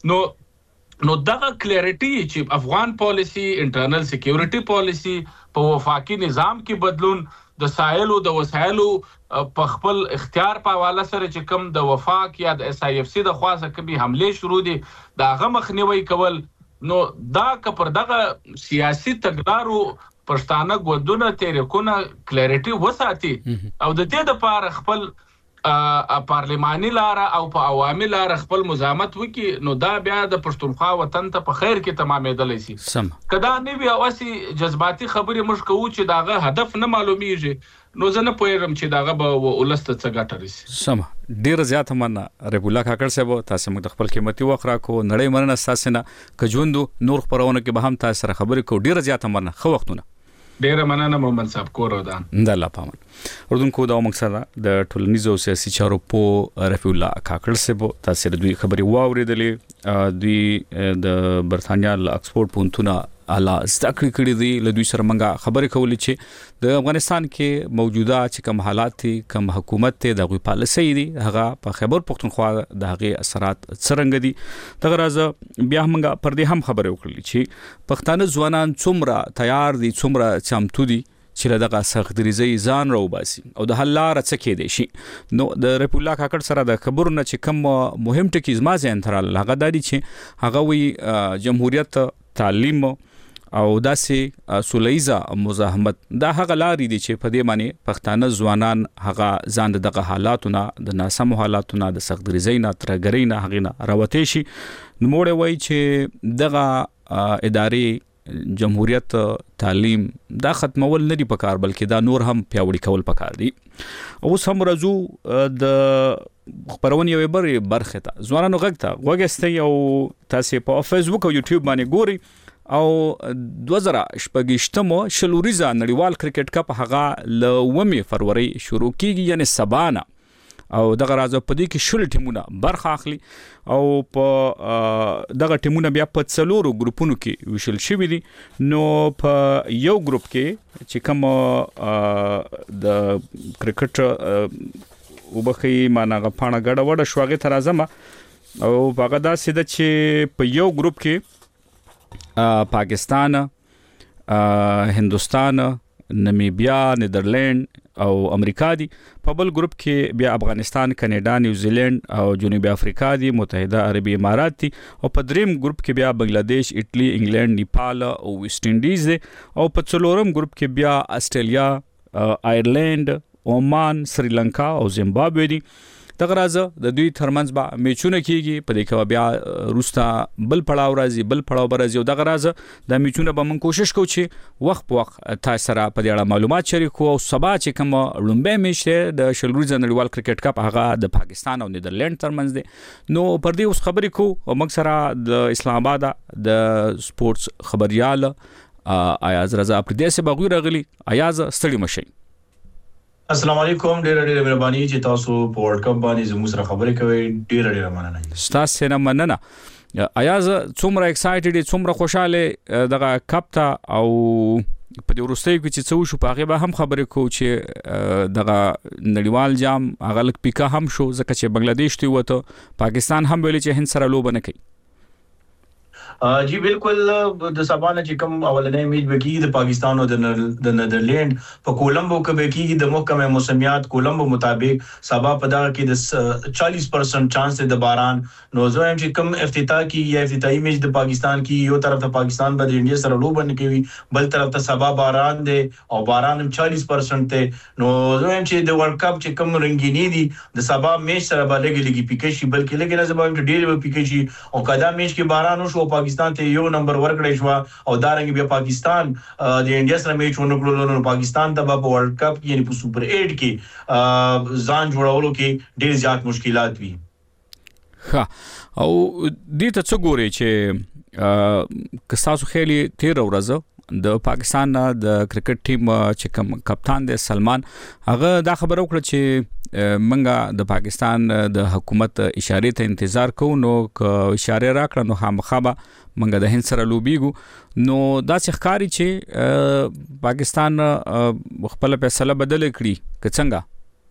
Speaker 10: نو دغه کلیریټي چې افغان پالیسی انټرنل سکیورټي پالیسی په وفاقي نظام کې بدلون د سایلو د وسایلو په خپل اختیار په حواله سره چې کوم د وفاق یا د اس ای اف سی د خواصه کبي حمله شروع دي دا غو مخنیوي کول نو دا کپر دغه سیاسي تګلارو پښتانه غوډونه تحریکونه کلیریټي وساتي او د دې لپاره خپل پارلماني لار او په عوامي لار خپل مزاحمت وکي نو دا بیا د پښتونخوا وطن ته په خیر کې تمامېدلی شي کدا نه بیا واسي جذباتي خبرې مش کوو چې داغه هدف نه معلومیږي نو زه نه پوهیږم چې داغه به ولست څه ګټه رسي
Speaker 1: سم ډیر زیات مننه رب الله کاکړ صاحب تاسو موږ خپل قیمتي وخت راکو نړۍ مننه تاسو نه کجوندو نور خبرونه کې به هم تاسو سره خبرې کو ډیر زیات مننه خو وختونه
Speaker 10: ډیر مننه محمد صاحب کور ودان
Speaker 1: د الله پامن اردوونکو دا مقصد د ټولنیزو سیاسي چارو په رفیع الله کاکړ صاحب تاسو د دوی خبري واوریدلې دوی د برتانیا ل اکسفورد پونتونه اعلی زده کړې دي له دوی سره منګه خبرې کولې چې د افغانستان کې موجوده چې کوم حالات دي کوم حکومت ته د غوي پالیسي دي هغه په خیبر پختونخوا د هغه اثرات څرنګه دي دغه راز بیا منګه پر دې هم خبرې وکړلې چې پښتانه ځوانان څومره تیار دي څومره چمتو دي چې دغه سختريزي ځان راوباسي او د حل لار څه کې دي شي نو د رب الله کاکړ سره د خبرونه چې کوم مهم ټکی زما ځین تر هغه دادي چې هغه وی جمهوریت تعلیم او داسې سولېزا مزاحمت دا هغه لارې دي چې په دې معنی پښتانه ځوانان هغه ځان دغه حالاتونه د ناسم حالاتونه د سختريزي نه ترګري نه هغه نه راوته شي نو موږ وایي چې دغه ادارې جمهوریت تعلیم دا ختمول نه دي پکار بلکې دا نور هم پیاوړي کول پکار دي اوس هم راځو د خبرونه یو برخه ته ځوانانو غږ ته وګستي او تاسو په فیسبوک او یوټیوب باندې ګوري او 2018 شلوریزا نړیوال کرکټ کپ هغه ل 1 فروری شروع کیږي یعنی سبانا او دغه راز په دې کې شل ټیمونه برخه اخلي او په دغه ټیمونه بیا په څلورو ګروپونو کې وشل شوي دي نو په یو ګروپ کې چې کوم د کرکټ وبخي مانغه پاڼه غړ وړ شوغه تر اعظم او هغه دا سید چې په یو ګروپ کې پاکستان هندوستان نمیبیا نیدرلند او امریکا دي په بل ګروپ کې بیا افغانستان کنیډا نیوزیلند او جنوبي افریقا دي متحده عربي امارات دي او په دریم ګروپ کې بیا بنگلاديش اټلی انګلند نیپال او ویسټ انډیز دي او په څلورم ګروپ کې بیا استرالیا آیرلند عمان سریلانکا او زیمبابوے دي دغه راز د دوی ترمنځ به میچونه کیږي په دې کې بیا روستا بل پړاو راځي بل پړاو برازي او دغه راز د میچونه به من کوشش کوو چې وخت په وخت تاسو سره په دې اړه معلومات شریکو او سبا چې کوم لومبه میشه د شلوریزا نړیوال کرکټ کپ هغه د پاکستان او نیدرلند ترمنځ دي نو پر دې اوس خبرې کو او موږ سره د اسلام آباد د سپورتس خبريال ایاز رضا پر دې سه بغیر غلي ایاز ستړي مشي
Speaker 11: السلام علیکم، ډېر مهرباني چې تاسو په ورلد کپ باندې زموږ سره خبرې کوئ. ډېر مننه.
Speaker 1: ستاسو نه مننه. ایاز څومره ایکسایټډ څومره خوشاله دغه کپ ته او په دې وروستۍ کې چې څو شو په هغه به هم خبرې کوو چې دغه نړیوال جام هغه لک پیکا هم شو ځکه چې بنگلاديش ته وته پاکستان هم ویل چې هند سره لوبه نه کوي.
Speaker 11: جی بالکل د سبانه چې کوم اولنې میچ بکی د پاکستان او د نیدرلند په کولمبو کې بکی د محکمه موسمیات کولمبو مطابق سبا په دغه کې د 40% چانس د باران نو زویم چې کوم افتتاح کی یا افتتاحي میچ د پاکستان کی یو طرف ته پاکستان به د انډیا سره لوبه نه کوي بل طرف ته سبا باران دی او باران هم 40% ته نو زویم چې د ورلد کپ چې کوم رنگینی دي د سبا میچ سره به لګي پیکې شي بلکې لګي نه زبایم چې ډېر پیکې شي او کدا میچ کې باران وشو پاکستان ته یو نمبر ورکړی شو او دارنګ بیا پاکستان د انډیا سره میچ ونکړو نو پاکستان ته په ورلد کپ یعنی په سوپر 8 کې ځان جوړولو کې ډېر زیات مشکلات وي.
Speaker 1: ها او دې ته څه ګوري چې کستاسو خېلي 13 ورځې د پاکستان د کرکټ ټیم چې کوم کپتان دی سلمان هغه دا خبره وکړه چې منګه د پاکستان د حکومت اشاره ته انتظار کوو نو اشاره راکړه نو خامخابه منګه د هند سره لوبیګو نو دا څه ښکاری چې پاکستان خپل فیصله بدل کړي که څنګه.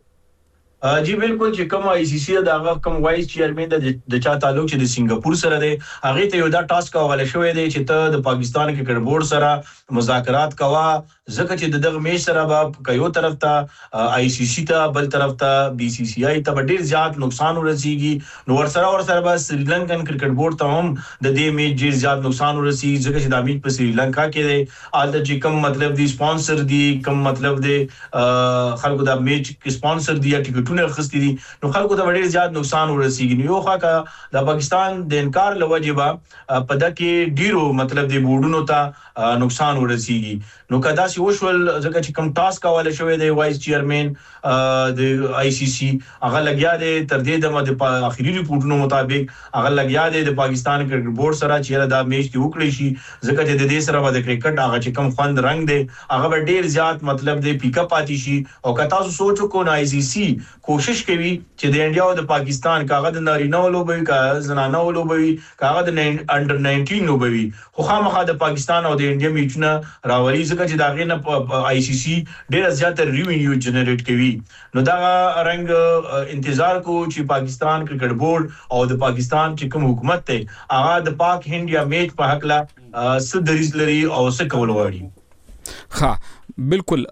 Speaker 11: جی بالکل چې کوم آی سی سی دا کوم وایس چیرمن د چا تعلق چې د سنگاپور سره دی هغه ته یو دا ټاسک حواله شوې دی چې ته د پاکستان کرکټ بورډ سره مذاکرات کوا ځکه چې دغه میچ سره به یو طرف ته آی سی سی ته بل طرف ته بی سی سی آی ته ډیر زیات نقصان ورسیږي نو ورسره به سریلانکن کرکټ بورډ ته هم د دې میچ ډیر زیات نقصان ورسیږي ځکه چې د میچ په سریلانکا کې دی آلته چې کوم مطلب دی سپانسر دی کوم مطلب دی خلکو د میچ کې سپانسر دی یا ټیکټ خستی دي نو خلکو ته ډېر زیات نقصان ورسیږي نو خو د پاکستان د انکار لوجبا په دکې ډیرو مطلب د بورډونو ته نقصان ورسیږي نو کدا سی وشول ځکه چې کوم ټاسک حواله شوی دی وایس چیرمن د آی سی سی هغه لګیا دی تر دې د اخیری ریپورتونو مطابق هغه لګیا دی د پاکستان کرکټ بورډ سره چې دا میچ دی وکړي شي ځکه چې د دې سره د کرکټ هغه چې کوم خوند رنگ دی هغه ډېر زیات مطلب دی پیک اپ آتی شي او کتا سوچو کو آی سی سی کوشش کوي چې د انډیا او د پاکستان کاغذ نارینه ولوبوي کاغذ زنانه ولوبوي کاغذ انډر 19 لوبوي خو خامخا د پاکستان او د انډیا میچونه راولي ځکه چې دا غینه آی سی سی ډېر زیات ریوینیو جنریټ کوي نو دا رنګ انتظار کو چې پاکستان کرکټ بورډ او د پاکستان چې کوم حکومت ته هغه د پاک هند یا میچ په حق لا صدریز لري او څه کول غواړي.
Speaker 1: ها بالکل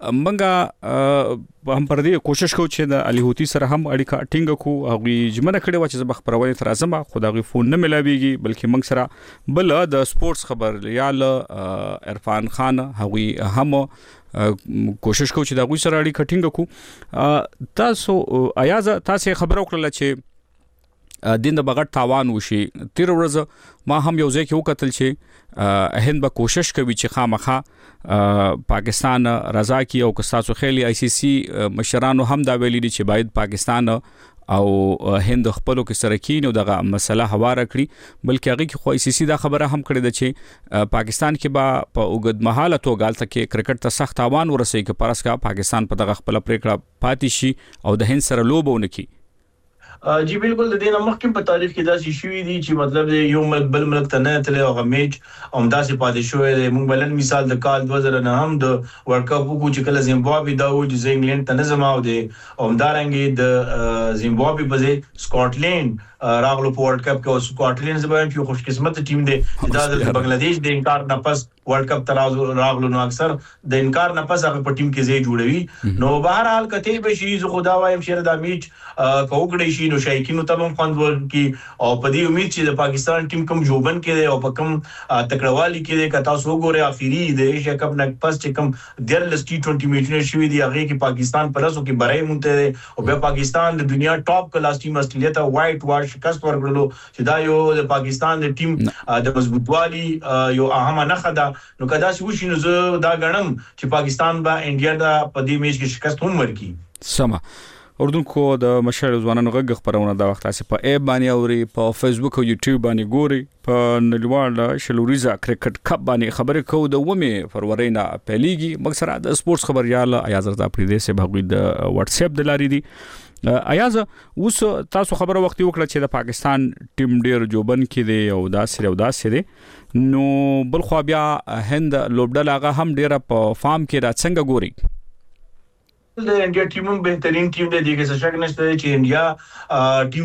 Speaker 1: منګه هم پر دې کوشش کوو چې د علي هوتی سره هم اړیکه ټینګ کو او جمنه کړي و چې زما خبرونه تر ازمه خدای فون نه ملاويږي بلکې موږ سره بل د سپورتس خبر یال عرفان خان هغوی هم کوشش کوو چې دا غوي سره اړیکه ټینګ کو تاسو ایاز تاسو خبر وکړه چې دین د بغټ تاوان وشي 13 ورځې ما هم یو ځای کې وکتل چې هند به کوشش کوي چې خامخا پاکستان رضا کی او کستاسو خېلی آی سی سی مشرانو هم دا ویلي دي چې باید پاکستان او هند خپلو کې سره کینو دغه مسله هواره کړي بلکې هغه کې خو آی سی سی دا خبره هم کړې ده چې پاکستان کې به په اوږد مهاله توګه الته کې کرکټ ته سخت تاوان ورسېږي چې پرسکا پاکستان په دغه خپل پریکړه پاتې شي او د هند سره لوبونه کوي.
Speaker 11: جی بالکل د دې مخکې په تاریخ کې داسې شوي دي چې مطلب یو ملک بل ملک ته نه تللی او میچ همدا سي پاتې شوی دی. موږ بلن مثال د کال 2009 هم د ورلد کپ وکړو چې کله زیمبابوې دا و چې انګلند ته نه زماو دی او همدارنګه د زیمبابوې په ځای سکاټلند راغلو په ورلد کپ کې او سکاټلند زبر چې خوش قسمت ټیم دی دا د بنگلاديش د انکار نه پس ورلد کپ ته راغلو نو اکثر د انکار نه پس هغه په ټیم کې ځای جوړوي نو بهر حال کته به شي زه خدا وایم چې دا میچ کوګړی شي نو شایکینو ته هم خوند ورکړي او په دې امید چې د پاکستان ټیم کوم جوبن کې دی او په کوم تکړوالي کې دی کتا سو ګوره اخیری د ایشیا کپ نه پس چې کوم دل ټي 20 میچونه شوي دی هغه کې پاکستان پرسو کې برای مونته دی او بیا پاکستان د دنیا ټاپ کلاس ټیم استرالیا ته وایټ واش شکست ورکړلو چې دا یو د پاکستان د ټیم د مضبوطوالي یو اهمه نښه ده نو کدا چې وشي نو زه دا غنم چې پاکستان با انډیا دا په دې میچ کې شکست هم ورکړي.
Speaker 1: سما اردوونکو د مشال ځوانانو غږ خبرونه د وخت تاسو په ایپ باندې اوري په فیسبوک او یوټیوب باندې ګوري په نړیوال شلوریزا کرکټ کپ باندې خبرې کوو د 1 فروری نه پیلېږي مکسره د سپورتس خبريال ایاز رضا پریدې سه بغوی د واتس اپ د لاري دي ایاز اوس تاسو خبره وخت وکړه چې د پاکستان ټیم ډیر جوبن کې دی او داسې دی نو بل خو بیا هند لوبډل هغه هم ډیره په فارم کې را څنګه ګوري
Speaker 11: د انډیا ټیم بهترین ټیم دی دغه څه شک نشته چې انډیا ټیم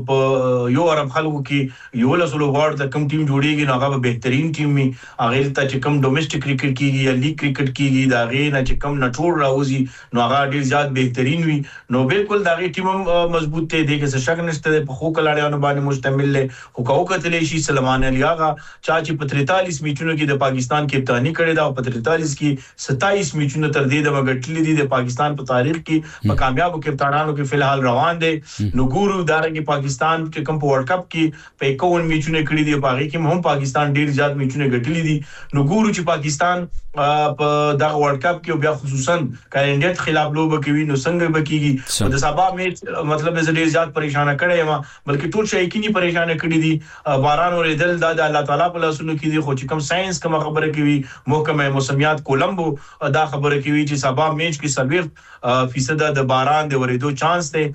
Speaker 11: ته یو عرب خلکو کې یو لسلو وارد د کم ټیم جوړیږي نو هغه بهترین ټیم می هغه ته چې کم ډومېسټک کرکټ کیږي یا لیګ کرکټ کیږي دا غي نه چې کم نټور راوځي نو هغه ډیر زیات بهترین وي نو بالکل دا غي ټیم مضبوط دی دغه څه شک نشته په خو کلاړیانو باندې مشتمل له حقوق کتلې شي سلمان علي هغه چې په 43 میچونو کې د پاکستان کپتانی کړی دا او په 43 کې 27 میچونو تر دې د مګټلې دي د پاکستان په تاریخ کې په کامیابو کپتانانو کې فلحال روان دي نو ګورو دارنګي پاکستان چې کوم په ورلد کپ کې په 51 میچونه کړی دي په هغه کې هم پاکستان ډیر زیات میچونه ګټلې دي نو ګورو چې پاکستان په دغه ورلد کپ کې بیا خصوصا کانډیډ خلاف لوب کوي نو څنګه بکیږي د سبا میچ مطلب ډیر زیات پریشان کړي ما بلکې ټول شي کې نه پریشان کړي دي باران اوریدل د الله تعالی په لاسونو کې دي خو چې کوم ساينس کوم خبره کوي محکمه موسمیات کولمبو دا خبره کوي چې سبا میچ کې سلوي فیصد د باران د ورېدو چانس دی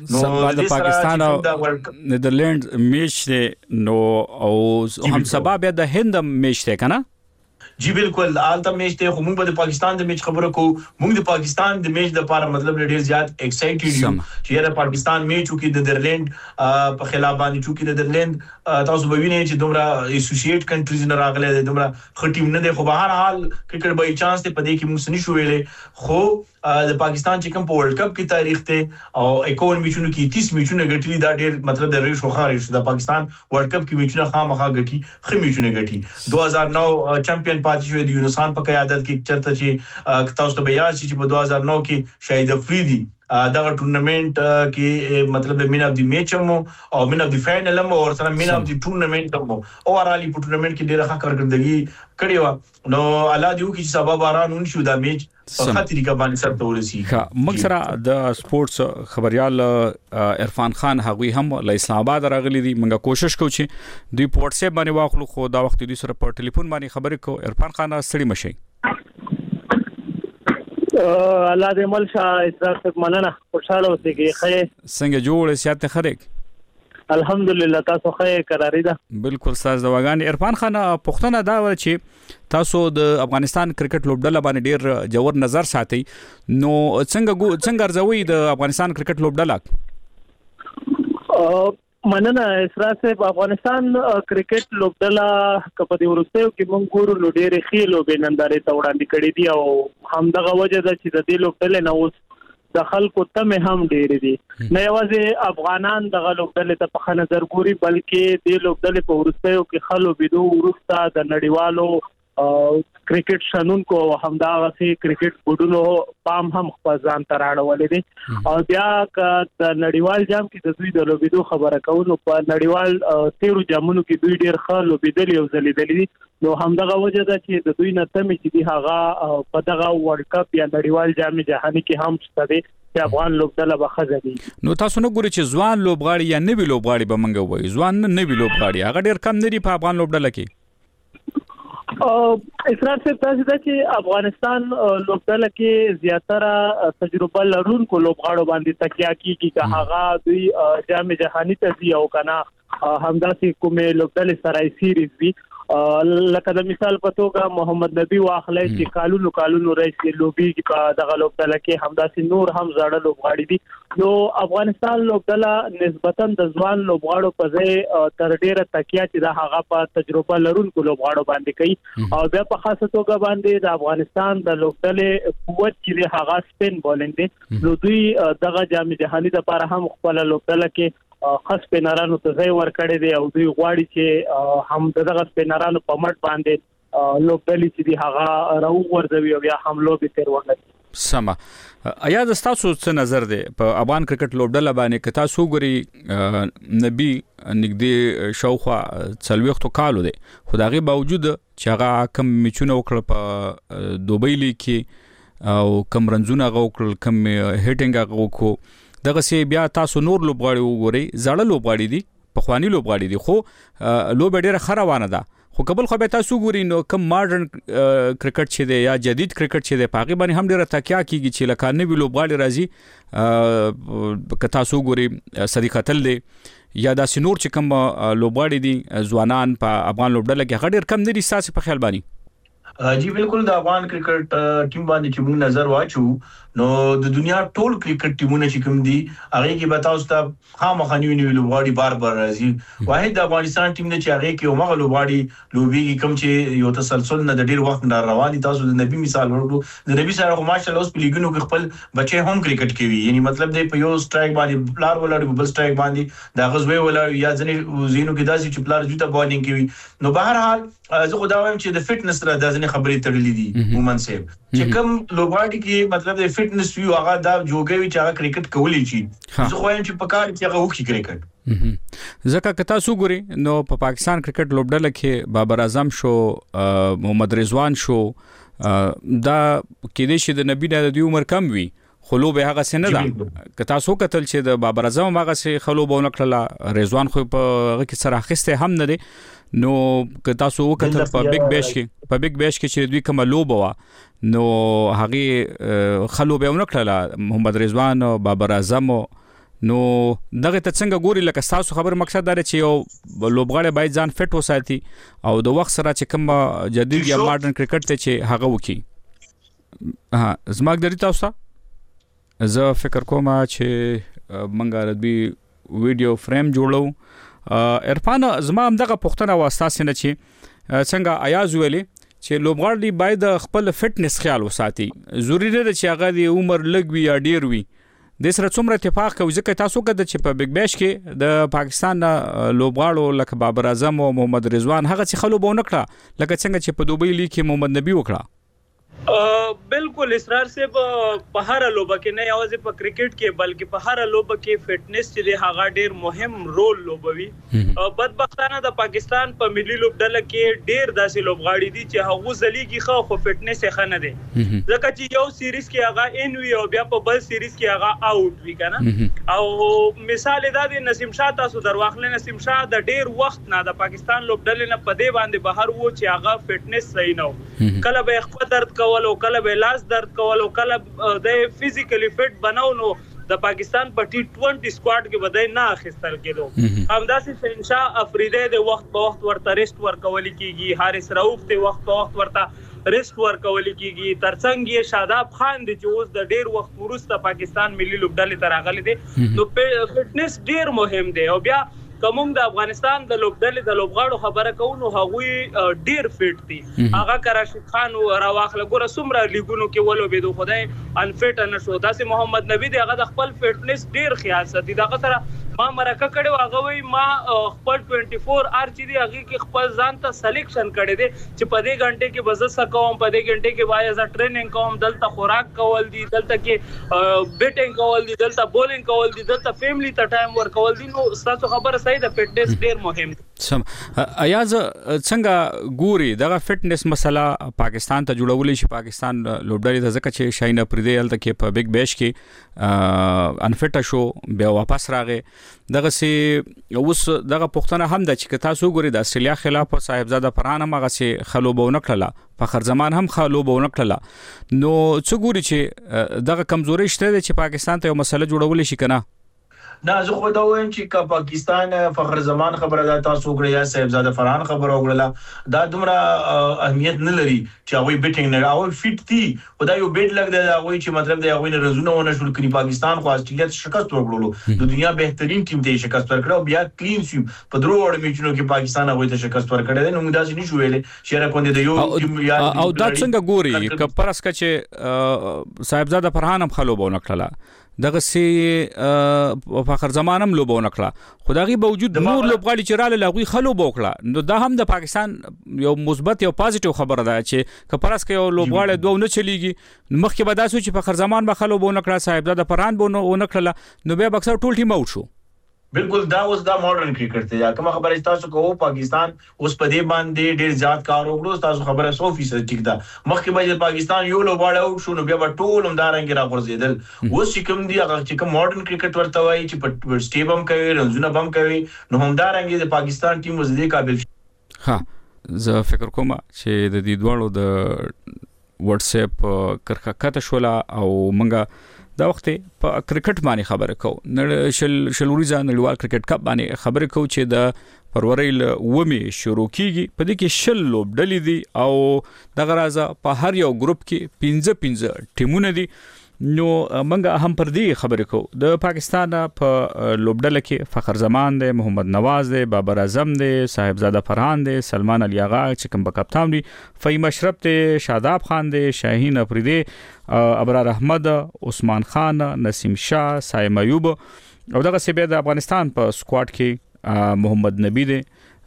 Speaker 1: نو د پاکستان او نیدرلند میچ نو او هم سبب د هند میچ ته کنه
Speaker 11: جی بالکل آلته میچ ته خو موږ د پاکستان د میچ خبره کو موږ د پاکستان د میچ د لپاره مطلب ډیر زیات ایکسایټډ یو چې د پاکستان میچ کې د نیدرلند په خلاف باندې چې د نیدرلند تاسو به وینئ چې دومره اسوسییټ کنټریز نه راغلي دي دومره خټیم نه دي خو به هر حال کرکټ به چانس ته پدې کې موږ سني شو ویلې خو د پاکستان چې کوم په ورلد کپ کې تاریخ ته او 51 میچونو کې 30 میچونه ګټلي دا ډیر مطلب د ریشو خارج د پاکستان ورلد کپ کې میچونه خامخا ګټي خې میچونه ګټي 2009 چمپیون پاتې شو د یونسان په قیادت کې چرته چې تاسو ته بیا چې په 2009 کې شاهد افریدي دا ټورنمنت کې مطلب مین اف دی میچ هم او مین اف دی فائنل هم او سره مین اف دی ټورنمنت هم او ارالي په ټورنمنت کې ډیره ښه کارکړدګي کړې و نو الله دې وکړي چې سبب باران شو دا میچ په خاطر کې باندې سره تورسي
Speaker 1: موږ سره د سپورتس خبريال عرفان خان هغوی هم له اسلام آباد راغلي دي موږ کوشش کوو چې دوی په واتس اپ باندې واخلو خو دا وخت دوی سره په ټلیفون باندې خبرې کوو عرفان خان ستړي مشي
Speaker 12: الله دې مل شاه عزت مننه خوشاله اوسئ خیر
Speaker 1: څنګه جوړ سیاست خریک
Speaker 12: الحمدلله تاسو خیر قراری ده
Speaker 1: بالکل ساز دواګان عرفان خان پښتنه دا و چې تاسو د افغانستان کرکټ لوبډله باندې ډیر جوړ نظر ساتي نو څنګه ارزوي د افغانستان کرکټ لوبډله
Speaker 12: مننه اسراء صاحب افغانستان کرکټ لوبډله کپدي ورستیو کې مونږ ګورو نو ډېر خېلو بیننداري ته وړاندې کړې دي او همدغه وجه ده چې د دې لوبډلې نه اوس د خلکو تمه هم ډېر دي نه یوازې افغانان د لوبډلې ته په نظر ګوري بلکې د لوبډلې په ورستیو کې خلو بيدو ورسته د نړیوالو کرکټ شنونکو همدغه سي کرکټ بورډونو پام هم خپل ځان ته راړولې دي او بیا د نړیوال جام کې د دوی د لوبیدو خبره کوو په نړیوال 13 جامونو کې دوی ډېر ښه لوبیدل او ځلیدل دي نو همدغه وجه ده چې د دوی نه تمه چې دی هغه په دغه ورلد کپ یا نړیوال جام جهاني کې هم ستدي چې افغان لوبډله به خزدي
Speaker 1: نو تاسو نو ګورئ چې ځوان لوبغاړي یا نوی لوبغاړي به منګو وي ځوان نوی لوبغاړي هغه ډېر کم نه دي په افغان لوبډله کې
Speaker 12: اسراف صاحب تاسو ته چې افغانستان لوبډله کې زیاتره تجربه لرونکو لوبغاړو باندې تکیه کیږي چې هغه دوی جام جهاني ته دی او کنه همداسې کومه لوبډله سره سیریز وی لکه د مثال په توګه محمد نبی واخلې چې کالونو رئیس لوبي په دغه لوبډله کې همداسې نور هم زړه لوبغاړي دي نو افغانستان لوبډله نسبتاً د ځوان لوبغاړو په ځای تر ډیره تکیه چې د هغه په تجربه لرونکو لوبغاړو باندې کوي او بیا په خاصه توګه باندې د افغانستان د لوبډلې قوت چې هغه سپین بولینګ دي نو دوی دغه جام جهاني لپاره هم خپل لوبډله کې خاص پینارانو ته ځای ورکړی دی او دوی غواړي چې هم دغه پینارانو په مټ باندې لوبډلې چې دی هغه راو ورځوي او بیا هم لوبي تیر وکړي
Speaker 1: سما ایا د تاسو څه نظر دی په افغان کرکټ لوبډله باندې که تاسو ګوري نبی نګدي شاوخوا 40 کالو دی خدایي باوجود چې هغه کم میچونه وکړ په دوبۍ لیګ کې او کم رنزونه غوکل کم هټینګ غوکو دغه سي بیا تاسو نور لوبغاړي وګورئ زړه لوبغاړي دي پخوانی لوبغاړي دي خو لوب ډیره خروانه ده خو قبل خو به تاسو ګورئ نو کم ماډرن کرکټ چې دی یا جدید کرکټ چې دی پاغي باندې هم ډیره تکیا کیږي چې لکه نوی لوبغاړي راځي که تاسو ګورئ صدیق اتل دی یا دا سينور چې کوم لوبغاړي دي ځوانان په افغان لوبډله کې غډیر کم نه دي ساسي په خیال باندې
Speaker 11: جی بالکل د افغان کرکټ ټیم باندې چې موږ نظر واچو نو د دنیا ټول کرکټ ټیمونه چې کوم دي هغه کې به تاسو ته خامخاني ویني لوبغاړي بار راځي واحد د افغانستان ټیم نه چې هغه کې اومغه لوبغاړي لوبي کوم چې یو تسلسل نه د ډیر وخت نه رواني تاسو د نبی مثال ورکړو د نبی سره ماشاءالله اوس په لیګونو کې خپل بچي هم کرکټ کوي یعنی مطلب دی په یو سټرایک باندې پلار ولاړ بل سټرایک باندې دا غزوی ولاړ یا ځنې زینو کې داسې چې پلار جوته بالینګ کوي نو بهر حال زه خدا وایم چې د فټنس سره د ځنې خبرې تړلې دي مومن صاحب چې کوم لوبغاړي کې مطلب د فټنس ویو هغه دا جوګوي چې هغه کرکټ کولی شي زه خو وایم چې په کار کې هغه وکړي کرکټ
Speaker 1: ځکه که تاسو ګورئ نو په پاکستان کرکټ لوبډله کې بابر اعظم شو محمد رضوان شو دا کې دې شي د نبی د عمر کم وي خلو به هغه سن نه ده که تاسو کتل چې د بابر اعظم هغه سي خلو به نکړه رضوان خو په هغه کې سره اخیسته هم نه دي نو که تاسو وکتل په بیگ بیش کې چې دوی کوم لوب وا نو هغه خلو به نکړه محمد رضوان او بابر اعظم نو دغه ته څنګه ګوري لکه تاسو خبر مقصد دا چې یو لوبغاړی باید ځان فټ وساتي او د وخت سره چې کوم جدید یا ماډرن کرکټ ته چې هغه وکي زماګ درې تاسو زه فکر کوم چې منګه ردبي ویډیو فریم جوړو عرفان زما هم دغه پوښتنه واسطه سینه چې څنګه آیاز ویلې چې لوبغاړي باید خپل فټنس خیال وساتي ضروری نه ده چې هغه د عمر لږ وي یا ډیر وي د سره څومره اتفاق کوي ځکه تاسو کده چې په بیگ بیش کې د پاکستان لوبغاړو لکه بابر اعظم او محمد رضوان هغه چې خلو به نکړه لکه څنګه چې په دوبۍ لیګ کې محمد نبی وکړه
Speaker 12: بالکل اسرار سے په هر لوبه کې نه یوازې په کرکټ کې بلکې په هر لوبه کې فټنس چې هغه ډیر مهم رول لوبوي بدبختانه د پاکستان په ملي لوبډله کې ډیر داسې لوبغاړي دي چې هغه ځلیږي خو فټنس یې خنه دي ځکه چې یو سیریز کې هغه ان وی او بیا په بل سیریز کې هغه آوټ وی کنه او مثال دا دی نسیم شاه تاسو درواخل نسیم شاه د ډیر وخت نه د پاکستان لوبډله نه په دې باندې بهر وو چې هغه فټنس صحیح نه کله به خپل درد کولو کله به لاس درد کولو کله د فزیکلی فټ بناو نو د پاکستان په T20 سکواډ کې بدای نه اخیستل کېدو همداسې شهنشاه افریدی د وخت په وخت ورته ریسټ ورکول کیږي حارث رؤف د وخت په وخت ورته ریسټ ورکول کیږي ترڅنګ یې شاداب خان د جوز د ډیر وخت وروسته پاکستان ملي لوبډلې ته راغلي دي نو فټنس ډیر مهم دی او بیا کوم د افغانستان د لوبډلې د لوبغاړو خبره کوو نو هغوی ډیر فټ دي هغه کراشد خان راواخله ګوره څومره لیګونو کې ولوبېدو خدای ان فټ نه شو داسې محمد نبی دی هغه د خپل فټنس ډیر خیال ساتي دغه سره ما مرکه کړو هغه وی ما خپل 24 آر چې دی هغه کې خپل ځان ته سلیکشن کړی دی چې په دې غنټه کې بزه سکوم په دې غنټه کې وای از ټریننګ کوم دلته خوراک کول دي دلته کې بیټینګ کول دي دلته بولینګ کول دي دلته فیملی ته ټایم ورکول دي نو تاسو خبره صحیح ده فټنس ډیر مهم دی
Speaker 1: سم ایاز څنګه ګوري دغه فټنس مسله پاکستان ته جوړولې شي پاکستان لوبډلې ته ځکه چې شاین افریدی هلته کې په بیگ بیش کې انفټ شو بیا واپس راغی دغه سي اوس دغه پښتنه هم د چې تاسو ګوري د استرالیا خلاف صاحبزاده فرحان هم هغه سي خلوبونه کړله فخر زمان هم خلوبونه کړله نو څو ګوري چې دغه کمزوري شته چې پاکستان ته یو مسله جوړولې شي کنه
Speaker 11: نه زه خو دا وایم چې کا پاکستان فخر زمان خبره ده تاسو وګړي یا صاحبزاده فرحان خبره وګړه دا دومره اهمیت نه لري چې هغه بیټینګ نه او فټ دي خدای یو بیټ لګ دی هغه چې مطلب دی هغه نه رزونه ونه شول کړي پاکستان خو استرالیا شکست ورکړلو د دنیا بهترین ټیم دی شکست ورکړو بیا کلین شو په درو وړ میچونو کې پاکستان هغه ته شکست ورکړل نو موږ داسې نشو ویلې چې را کوندې د یو ټیم یا
Speaker 1: او دا څنګه ګوري ک پرسکه چې صاحبزاده فرحان هم خلوبونه کړله دغه سي فخر زمانم لوبونه کړه خدایي باوجود نور لوبغاړي چې رااله لغوي خلو بوکړه نو دا هم د پاکستان یو مثبت یو پازیټیو خبره ده چې کپرس کې یو لوبغاړي دوه نه چلیږي مخکې به داسو چې فخر زمان به خلو بونه کړه صاحبزاده فرحان بونه کړه نو به اکثر ټول ټیم اوټ شو
Speaker 11: بالکل دا اوس دا ماډرن کرکټ دی. یا کوم خبره تاسو کوو پاکستان اوس په دې باندې ډیر زیات کار وکړو. تاسو خبره 100% ټیک ده. مخکې به پاکستان یو لوباړه او شو نو بیا به ټول همدارنګ راغورځیدل. اوس چې کوم دی هغه چې کوم ماډرن کرکټ ورته وایي چې په سټیبم کوي رنزونه بم کوي نو همدارنګ د پاکستان ټیم وزدي قابل.
Speaker 1: ها زه فکر کوم چې د دې دوړو د واتس اپ کرکټ شولا او منګه دا وخت په کرکټ باندې خبره کو شلوريزه نړیوال کرکټ کپ باندې خبره کو چې د فروری ومه شروع کیږي. په دې کې شل لوبډلې دي او د غرازه په هر یو ګروپ کې 15 ټیمونه دي. نو منګه هم پر دې خبره کو د پاکستان په لوبډله کې فخر زمان دی، محمد نواز دی، بابر اعظم دی، صاحبزاده فرحان دی، سلمان علي آغا چې کوم کپتان دی، فهیم اشرف دی، شاداب خان دی، شاهین افریدی، ابرار احمد، عثمان خان، نسیم شاه، سایم ایوب او دغه سیبه د افغانستان په سکواډ کې محمد نبی دی،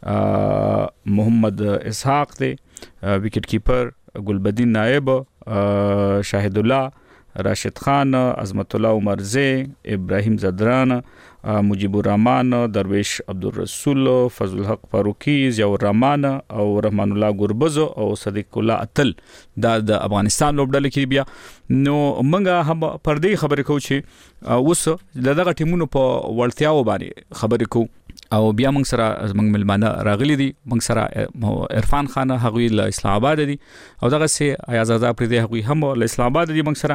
Speaker 1: محمد اسحاق دی، وکټ کیپر ګلبدین نائب، شاهد الله، راشد خان، عظمت الله عمرزی، ابراهیم زدران، مجيب الرحمن، درویش عبدالرسول، فضل الحق فاروقی، ضیاء الرحمن او رحمان الله ګربز او صدیق الله اتل دا د افغانستان لوبډله کې بیا. نو منګه هم پر دې خبرې کوو چې اوس دغه ټیمونو په وړتیاو باندې خبرې کوو او بیا موږ سره موږ ملمانه راغلي دي. موږ سره عرفان خان هغوی له اسلام آباد دي او دغه سي آزاد پردي هغوی هم له اسلام آباد دي. موږ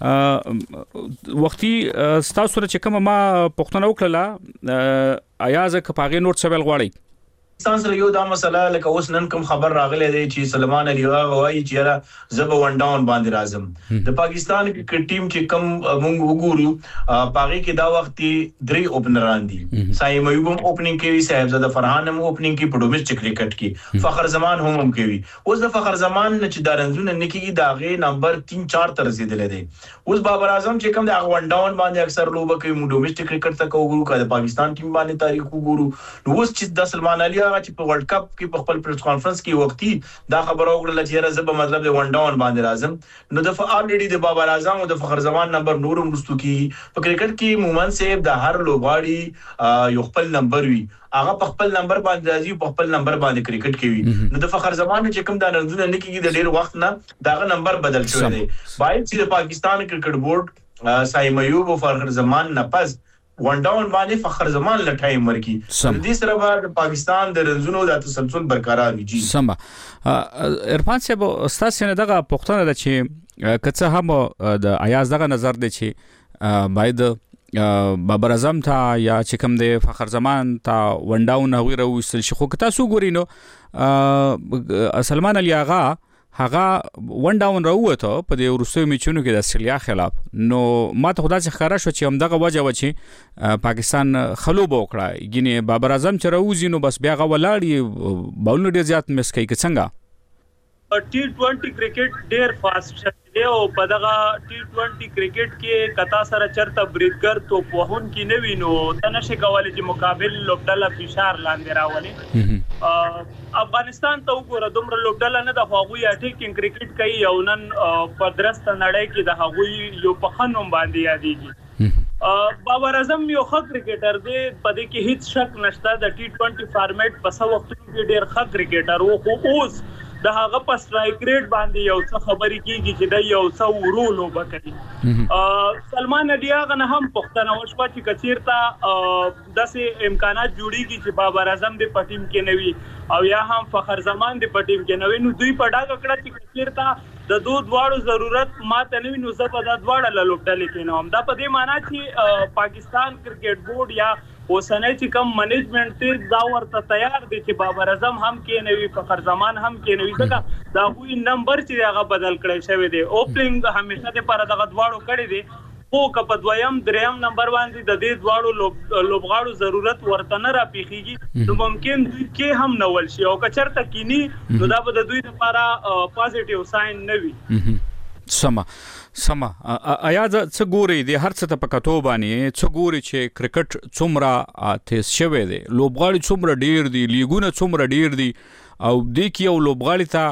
Speaker 1: سره وختي تاسو سره چې کوم ما پښتنه وکړه ایاز کپاغه نوٹ سوال غواړي
Speaker 11: پاکستان سره یو دا مسله لکه اوس نن کوم خبر راغلی دی چې سلمان علي آغا وایي چې یاره زب ون ډاون باندې راځم. د پاکستان کې ټیم چې کوم مونږ وګورو پاغي کې دا وخت 3 اوپنران دي. سایم ایوب هم اوپننګ کوي، صاحبزاده فرحان هم اوپننګ کوي په ډومېسټک کرکټ کې، فخر زمان هم کوي. اوس د فخر زمان چې دارنځونه نکیږي داغه نمبر 3-4 تر رسیدلې دي. اوس بابر اعظم چې کوم د ون ډاون باندې اکثر لوبه کوي ډومېسټک کرکټ ته وګورو کله پاکستان ټیم باندې تاریخ وګورو نو اوس چې د سلمان علي چې په ورلد کپ کې په خپل پریس کانفرنس کې وختي دا خبره وکړه چې راځه مطلب د ون ډاون باندې راځم نو د الریډي د بابر اعظم او د فخر زمان نمبر نورم رستو کې په کرکټ کې مومن صاحب د هر لوبغاړي یو خپل نمبر وي هغه په خپل نمبر باندې راځي په خپل نمبر باندې کرکټ کوي نو د فخر زمان چې کوم د نړۍ نه کېږي د ډیر وخت نه داغه نمبر بدل شوی دی باید چې د پاکستان کرکټ بورډ سایم ایوب او فخر زمان نه پس ون ډاون باندې فخر زمان له ټایم ورکی دې سره به پاکستان د رنزونو د تسلسل برقرار وي.
Speaker 1: سم عرفان صاحب استاد نه دغه پښتنه د چې کڅه هم د ایاز دغه نظر دی چې باید بابر اعظم ته یا چې کوم د فخر زمان ته ون ډاون غوړو وسل شي خو تاسو ګورئ نو سلمان علي آغا هغه ون ډاون راوته په دې ورستوي میچونو کې د استرالیا خلاف نو ماته خدای څخه خبره شو چې همدغه وجه و چې پاکستان خلوب وکړه ګینه بابر اعظم چې راوځي نو بس بیا غولاړي باول ډیر زیات مس کوي څنګه
Speaker 12: T20 کرکټ ډیر فاست دی او په دغه T20 کرکټ کې کتا سره چرته بریدګر تو په هون کې نه وینو تنه کولای چې مقابل لوبډله فشار لاندې راولي افغانستان ته وګوره دومره لوبډله نه د هغوی اټیکینګ کرکټ کوي او نن په درسته نړۍ کې د هغوی یو په خنوم باندې یادېږي بابر اعظم یو ښه کرکټر دی په دې کې هیڅ شک نشته د T20 فارمیټ په څو وختونو کې ډیر ښه کرکټر وو خو اوس د هغه په سټرایک ریټ باندې یو څه خبرې کیږي چې د یو څو ورولو بکړي سلمان علي آغا نه هم پښتنه وشو چې کثیرته داسې امکانات جوړیږي چې بابر اعظم د پټیم کې نوي او یا هم فخر زمان د پټیم کې نوي نو دوی په ډاګه کړه چې کثیرته د دوه دواړو ضرورت ماته نوي نو زه په دا دواړه لوبډلې کې نوم دا په دې معنی چې پاکستان کرکټ بورډ یا اوسنۍ چې کوم منیجمنت ته دا ورته تیار دي چې بابر اعظم هم کې نوي فخر زمان هم کې نوي ځکه دا کوئی نمبر چې هغه بدل کړی شوی دی اوپننګ همیشه د پر دغه دواړو کړی دی خو کپ دویم دریم نمبر باندې د دې دواړو لوبغاړو ضرورت ورته نه راپیخیږي نو ممکن دوی کې هم نول شي او کچرته کینی نو دا به د دوی لپاره پازیټیو ساين نه وي
Speaker 1: سما ایاز څه ګوري د هر څه ته پکاتو باندې څه ګوري چې کرکټ څومره تیز شوی دی لوبغاړي څومره ډیر دي لیګونه څومره ډیر دي او د کیو لوبغاړي ته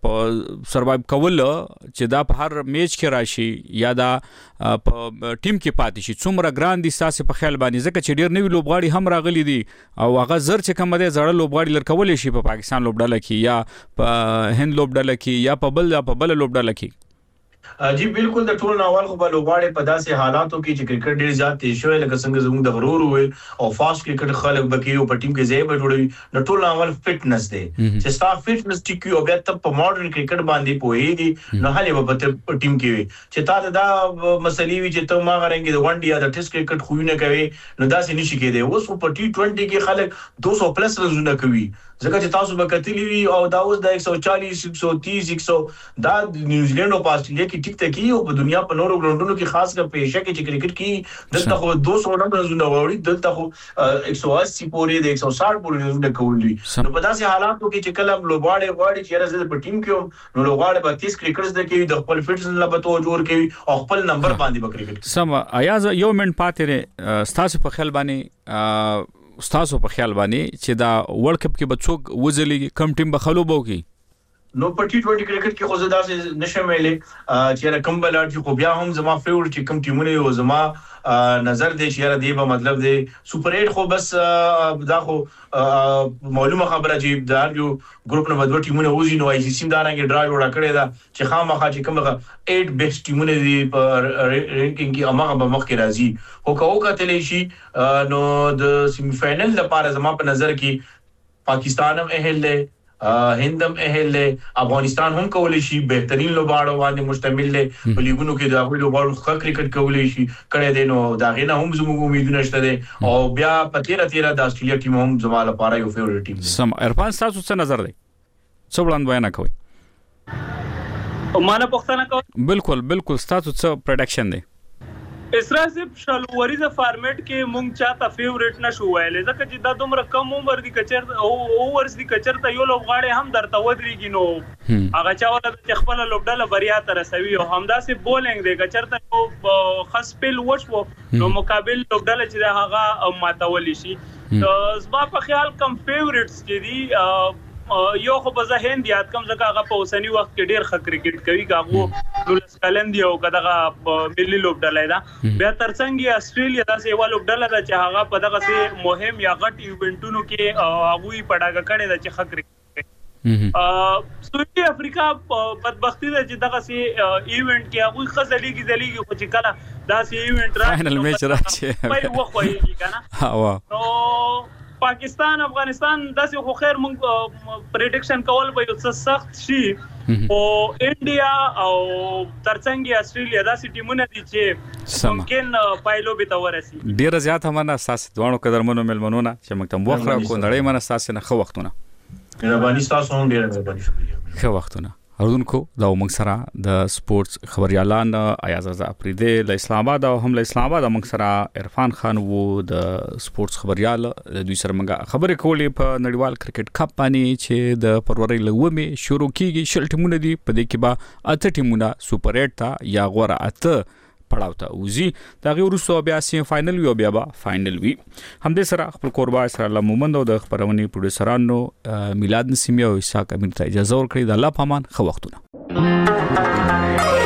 Speaker 1: سروایو کول چې دا په هر میچ کې راشي یا دا په ټیم کې پاتې شي څومره ګران دي تاسو په خیال باندې ځکه چې ډیر نوی لوبغاړي هم راغلي دي او هغه زر چې کوم دي زړه لوبغاړي لرکول شي په پاکستان لوبډاله کې یا په هند لوبډاله کې یا په بل لوبډاله کې
Speaker 11: جی بالکل د ټول ناول خو بلوغاړي په داسې حالاتو کې چې کرکټ ډیر زیات تیز شوی لکه څنګه زموږ د غرور وي او فاست کرکټ خلک بکی او په ټیم کې ځای به جوړوي د ټول ناول فټنس دی چې ستا فټنس ټیک یو بیا ته په ماډرن کرکټ باندې پوهیږي نو هلي به په ټیم کې وي چې تا دا مسلې وي چې ته ما غرنګي د ون ډي یا د ټیسټ کرکټ خوونه کوي نو داسې نشي کېدی اوس په ټي 20 کې خلک 200 پلس رنونه کوي ځکه چې تاسو به کتلی وي او دا اوس د 140 130 100 دا نیوزیلند او آسترالیا کې ټیک ټکی او په دنیا په نورو ګراوندونو کې خاص کر پېښه کې چې کرکټ کې دلته خو 200 رنونه وړي دلته خو 180 پورې د 160 پورې رنونه کولې نو په داسې حالاتو کې چې کله لوبغاړي غواړي چې راځي په ټیم کې نو لوبغاړي به 30 کرکټرز د کې د خپل فټنس لپاره توجه کوي او خپل نمبر باندې به کرکټ
Speaker 1: سم ایاز یو منټ پاتې ستاسو په خیال باندې ستاسو په خیال باندې چې دا ورلد کپ کې به څوک وځلېږي کم ټیم به خلوبو کی
Speaker 11: نو په ټي 20 کرکټ کې خو زدا سه نشه مېلې چې رقم بلار چې خو بیا هم زما فیوریټ چې کم ټیمونه یو زما نظر دی چې دی به مطلب دی سپر 8 خو بس دا خو معلومه خبره چې دا یو ګروپ نه بدو ټیمونه وځي نو آی سی سی دا رنګ ډرایو وړه کړی دا چې خامخا چې کومه 8 بیسټ ټیمونه دی په رینکینګ کې امغه به مخ کې راځي خو کو کتلې شي نو د سیمی فائنل لپاره زما په نظر کې پاکستان هم اهل دی هندم اهل افغانستان هم کولای شي بهترین لوبغاړو باندې مشتمل دي په لیګونو کې دا غوړي لوبغاړو ښه کرکټ کولای شي کړي دي نو دا غینه هم زموږ امیدونه شته دي او بیا په 13 د استرالیا ټیم هم زما لپاره یو فیوریټ ټیم دي
Speaker 1: سم عرفان تاسو څه نظر دی څه وړاندې بیان کوي
Speaker 12: مانه پښتنه کوي
Speaker 1: بالکل تاسو څه پروډکشن دی
Speaker 12: اسرا سپ شلوریزه فارمیټ کې مونږ چاته فیوریټ نشو ویلې ځکه چې دا دومره کم عمر دي کچر او اورز دي کچر ته یو لوبغاړي هم درته ودرېږي نو هغه چا ولا د خپل لوبډاله بریا تر رسوي او همداسې بولینګ دی کچر ته خاص پیل وشو نو مقابل لوبډاله چې هغه ماتول شي زما په خیال کم فیوریټس چې دي یو خو په ذهن یاد کم ځکه هغه په اوسنی وخت کې ډیر ښه کرکټ کوي هغه لولس کلند یو کداغه ملي لوبډاله ده بیا ترڅنګ استرالیا داسې یو لوبډاله ده چې هغه په دغه سي مهم یا غټ ایونټونو کې هغه پډاګه کړي ده چې ښه کرکټ سویډي افریقا بدبختی ده چې دغه سي ایونټ کې هغه خزلېږي خو چې کله داسې ایونټ راځي
Speaker 1: فائنل میچ راشي
Speaker 12: په وخوږي کنه
Speaker 1: وا
Speaker 12: پاکستان افغانستان داسې خو خیر مونږ پریډکشن کول به یو څه سخت شي او انډیا او ترڅنګ استرالیا داسې ټیمونه دي چې ممکن پایلو به تورسي
Speaker 1: ډیر زیات همنا اساس دوانو قدرمنو ملمنونه چې موږ تم وخره کو نړۍ من اساس نه خو وختونه
Speaker 11: مهرباني تاسو هم ډیر مهرباني شکریہ
Speaker 1: خو وختونه اردوونکو دا موږ سره د سپورتس خبريالان ایاز افریدی له اسلام آباد او هم له اسلام آباد موږ سره عرفان خان وو د سپورتس خبريال د دوی سره موږ خبرې کولې په نړیوال کرکټ کپ باندې چې د فروری لومې شروع کیږي شل ټیمونه دي په دې کې به اته ټیمونه سپر 8 ته یا غوړه اته پړاو ته وزي دا غي ورسو بیا سیم فائنل وی او بیا با فائنل وی هم دې سره خپل قربا اسرا الله مومند او د خبرونی پروډوسرانو میلاد نسیمی او اسحاق امین ته اجازه ورکړي د الله پامان خو وختونه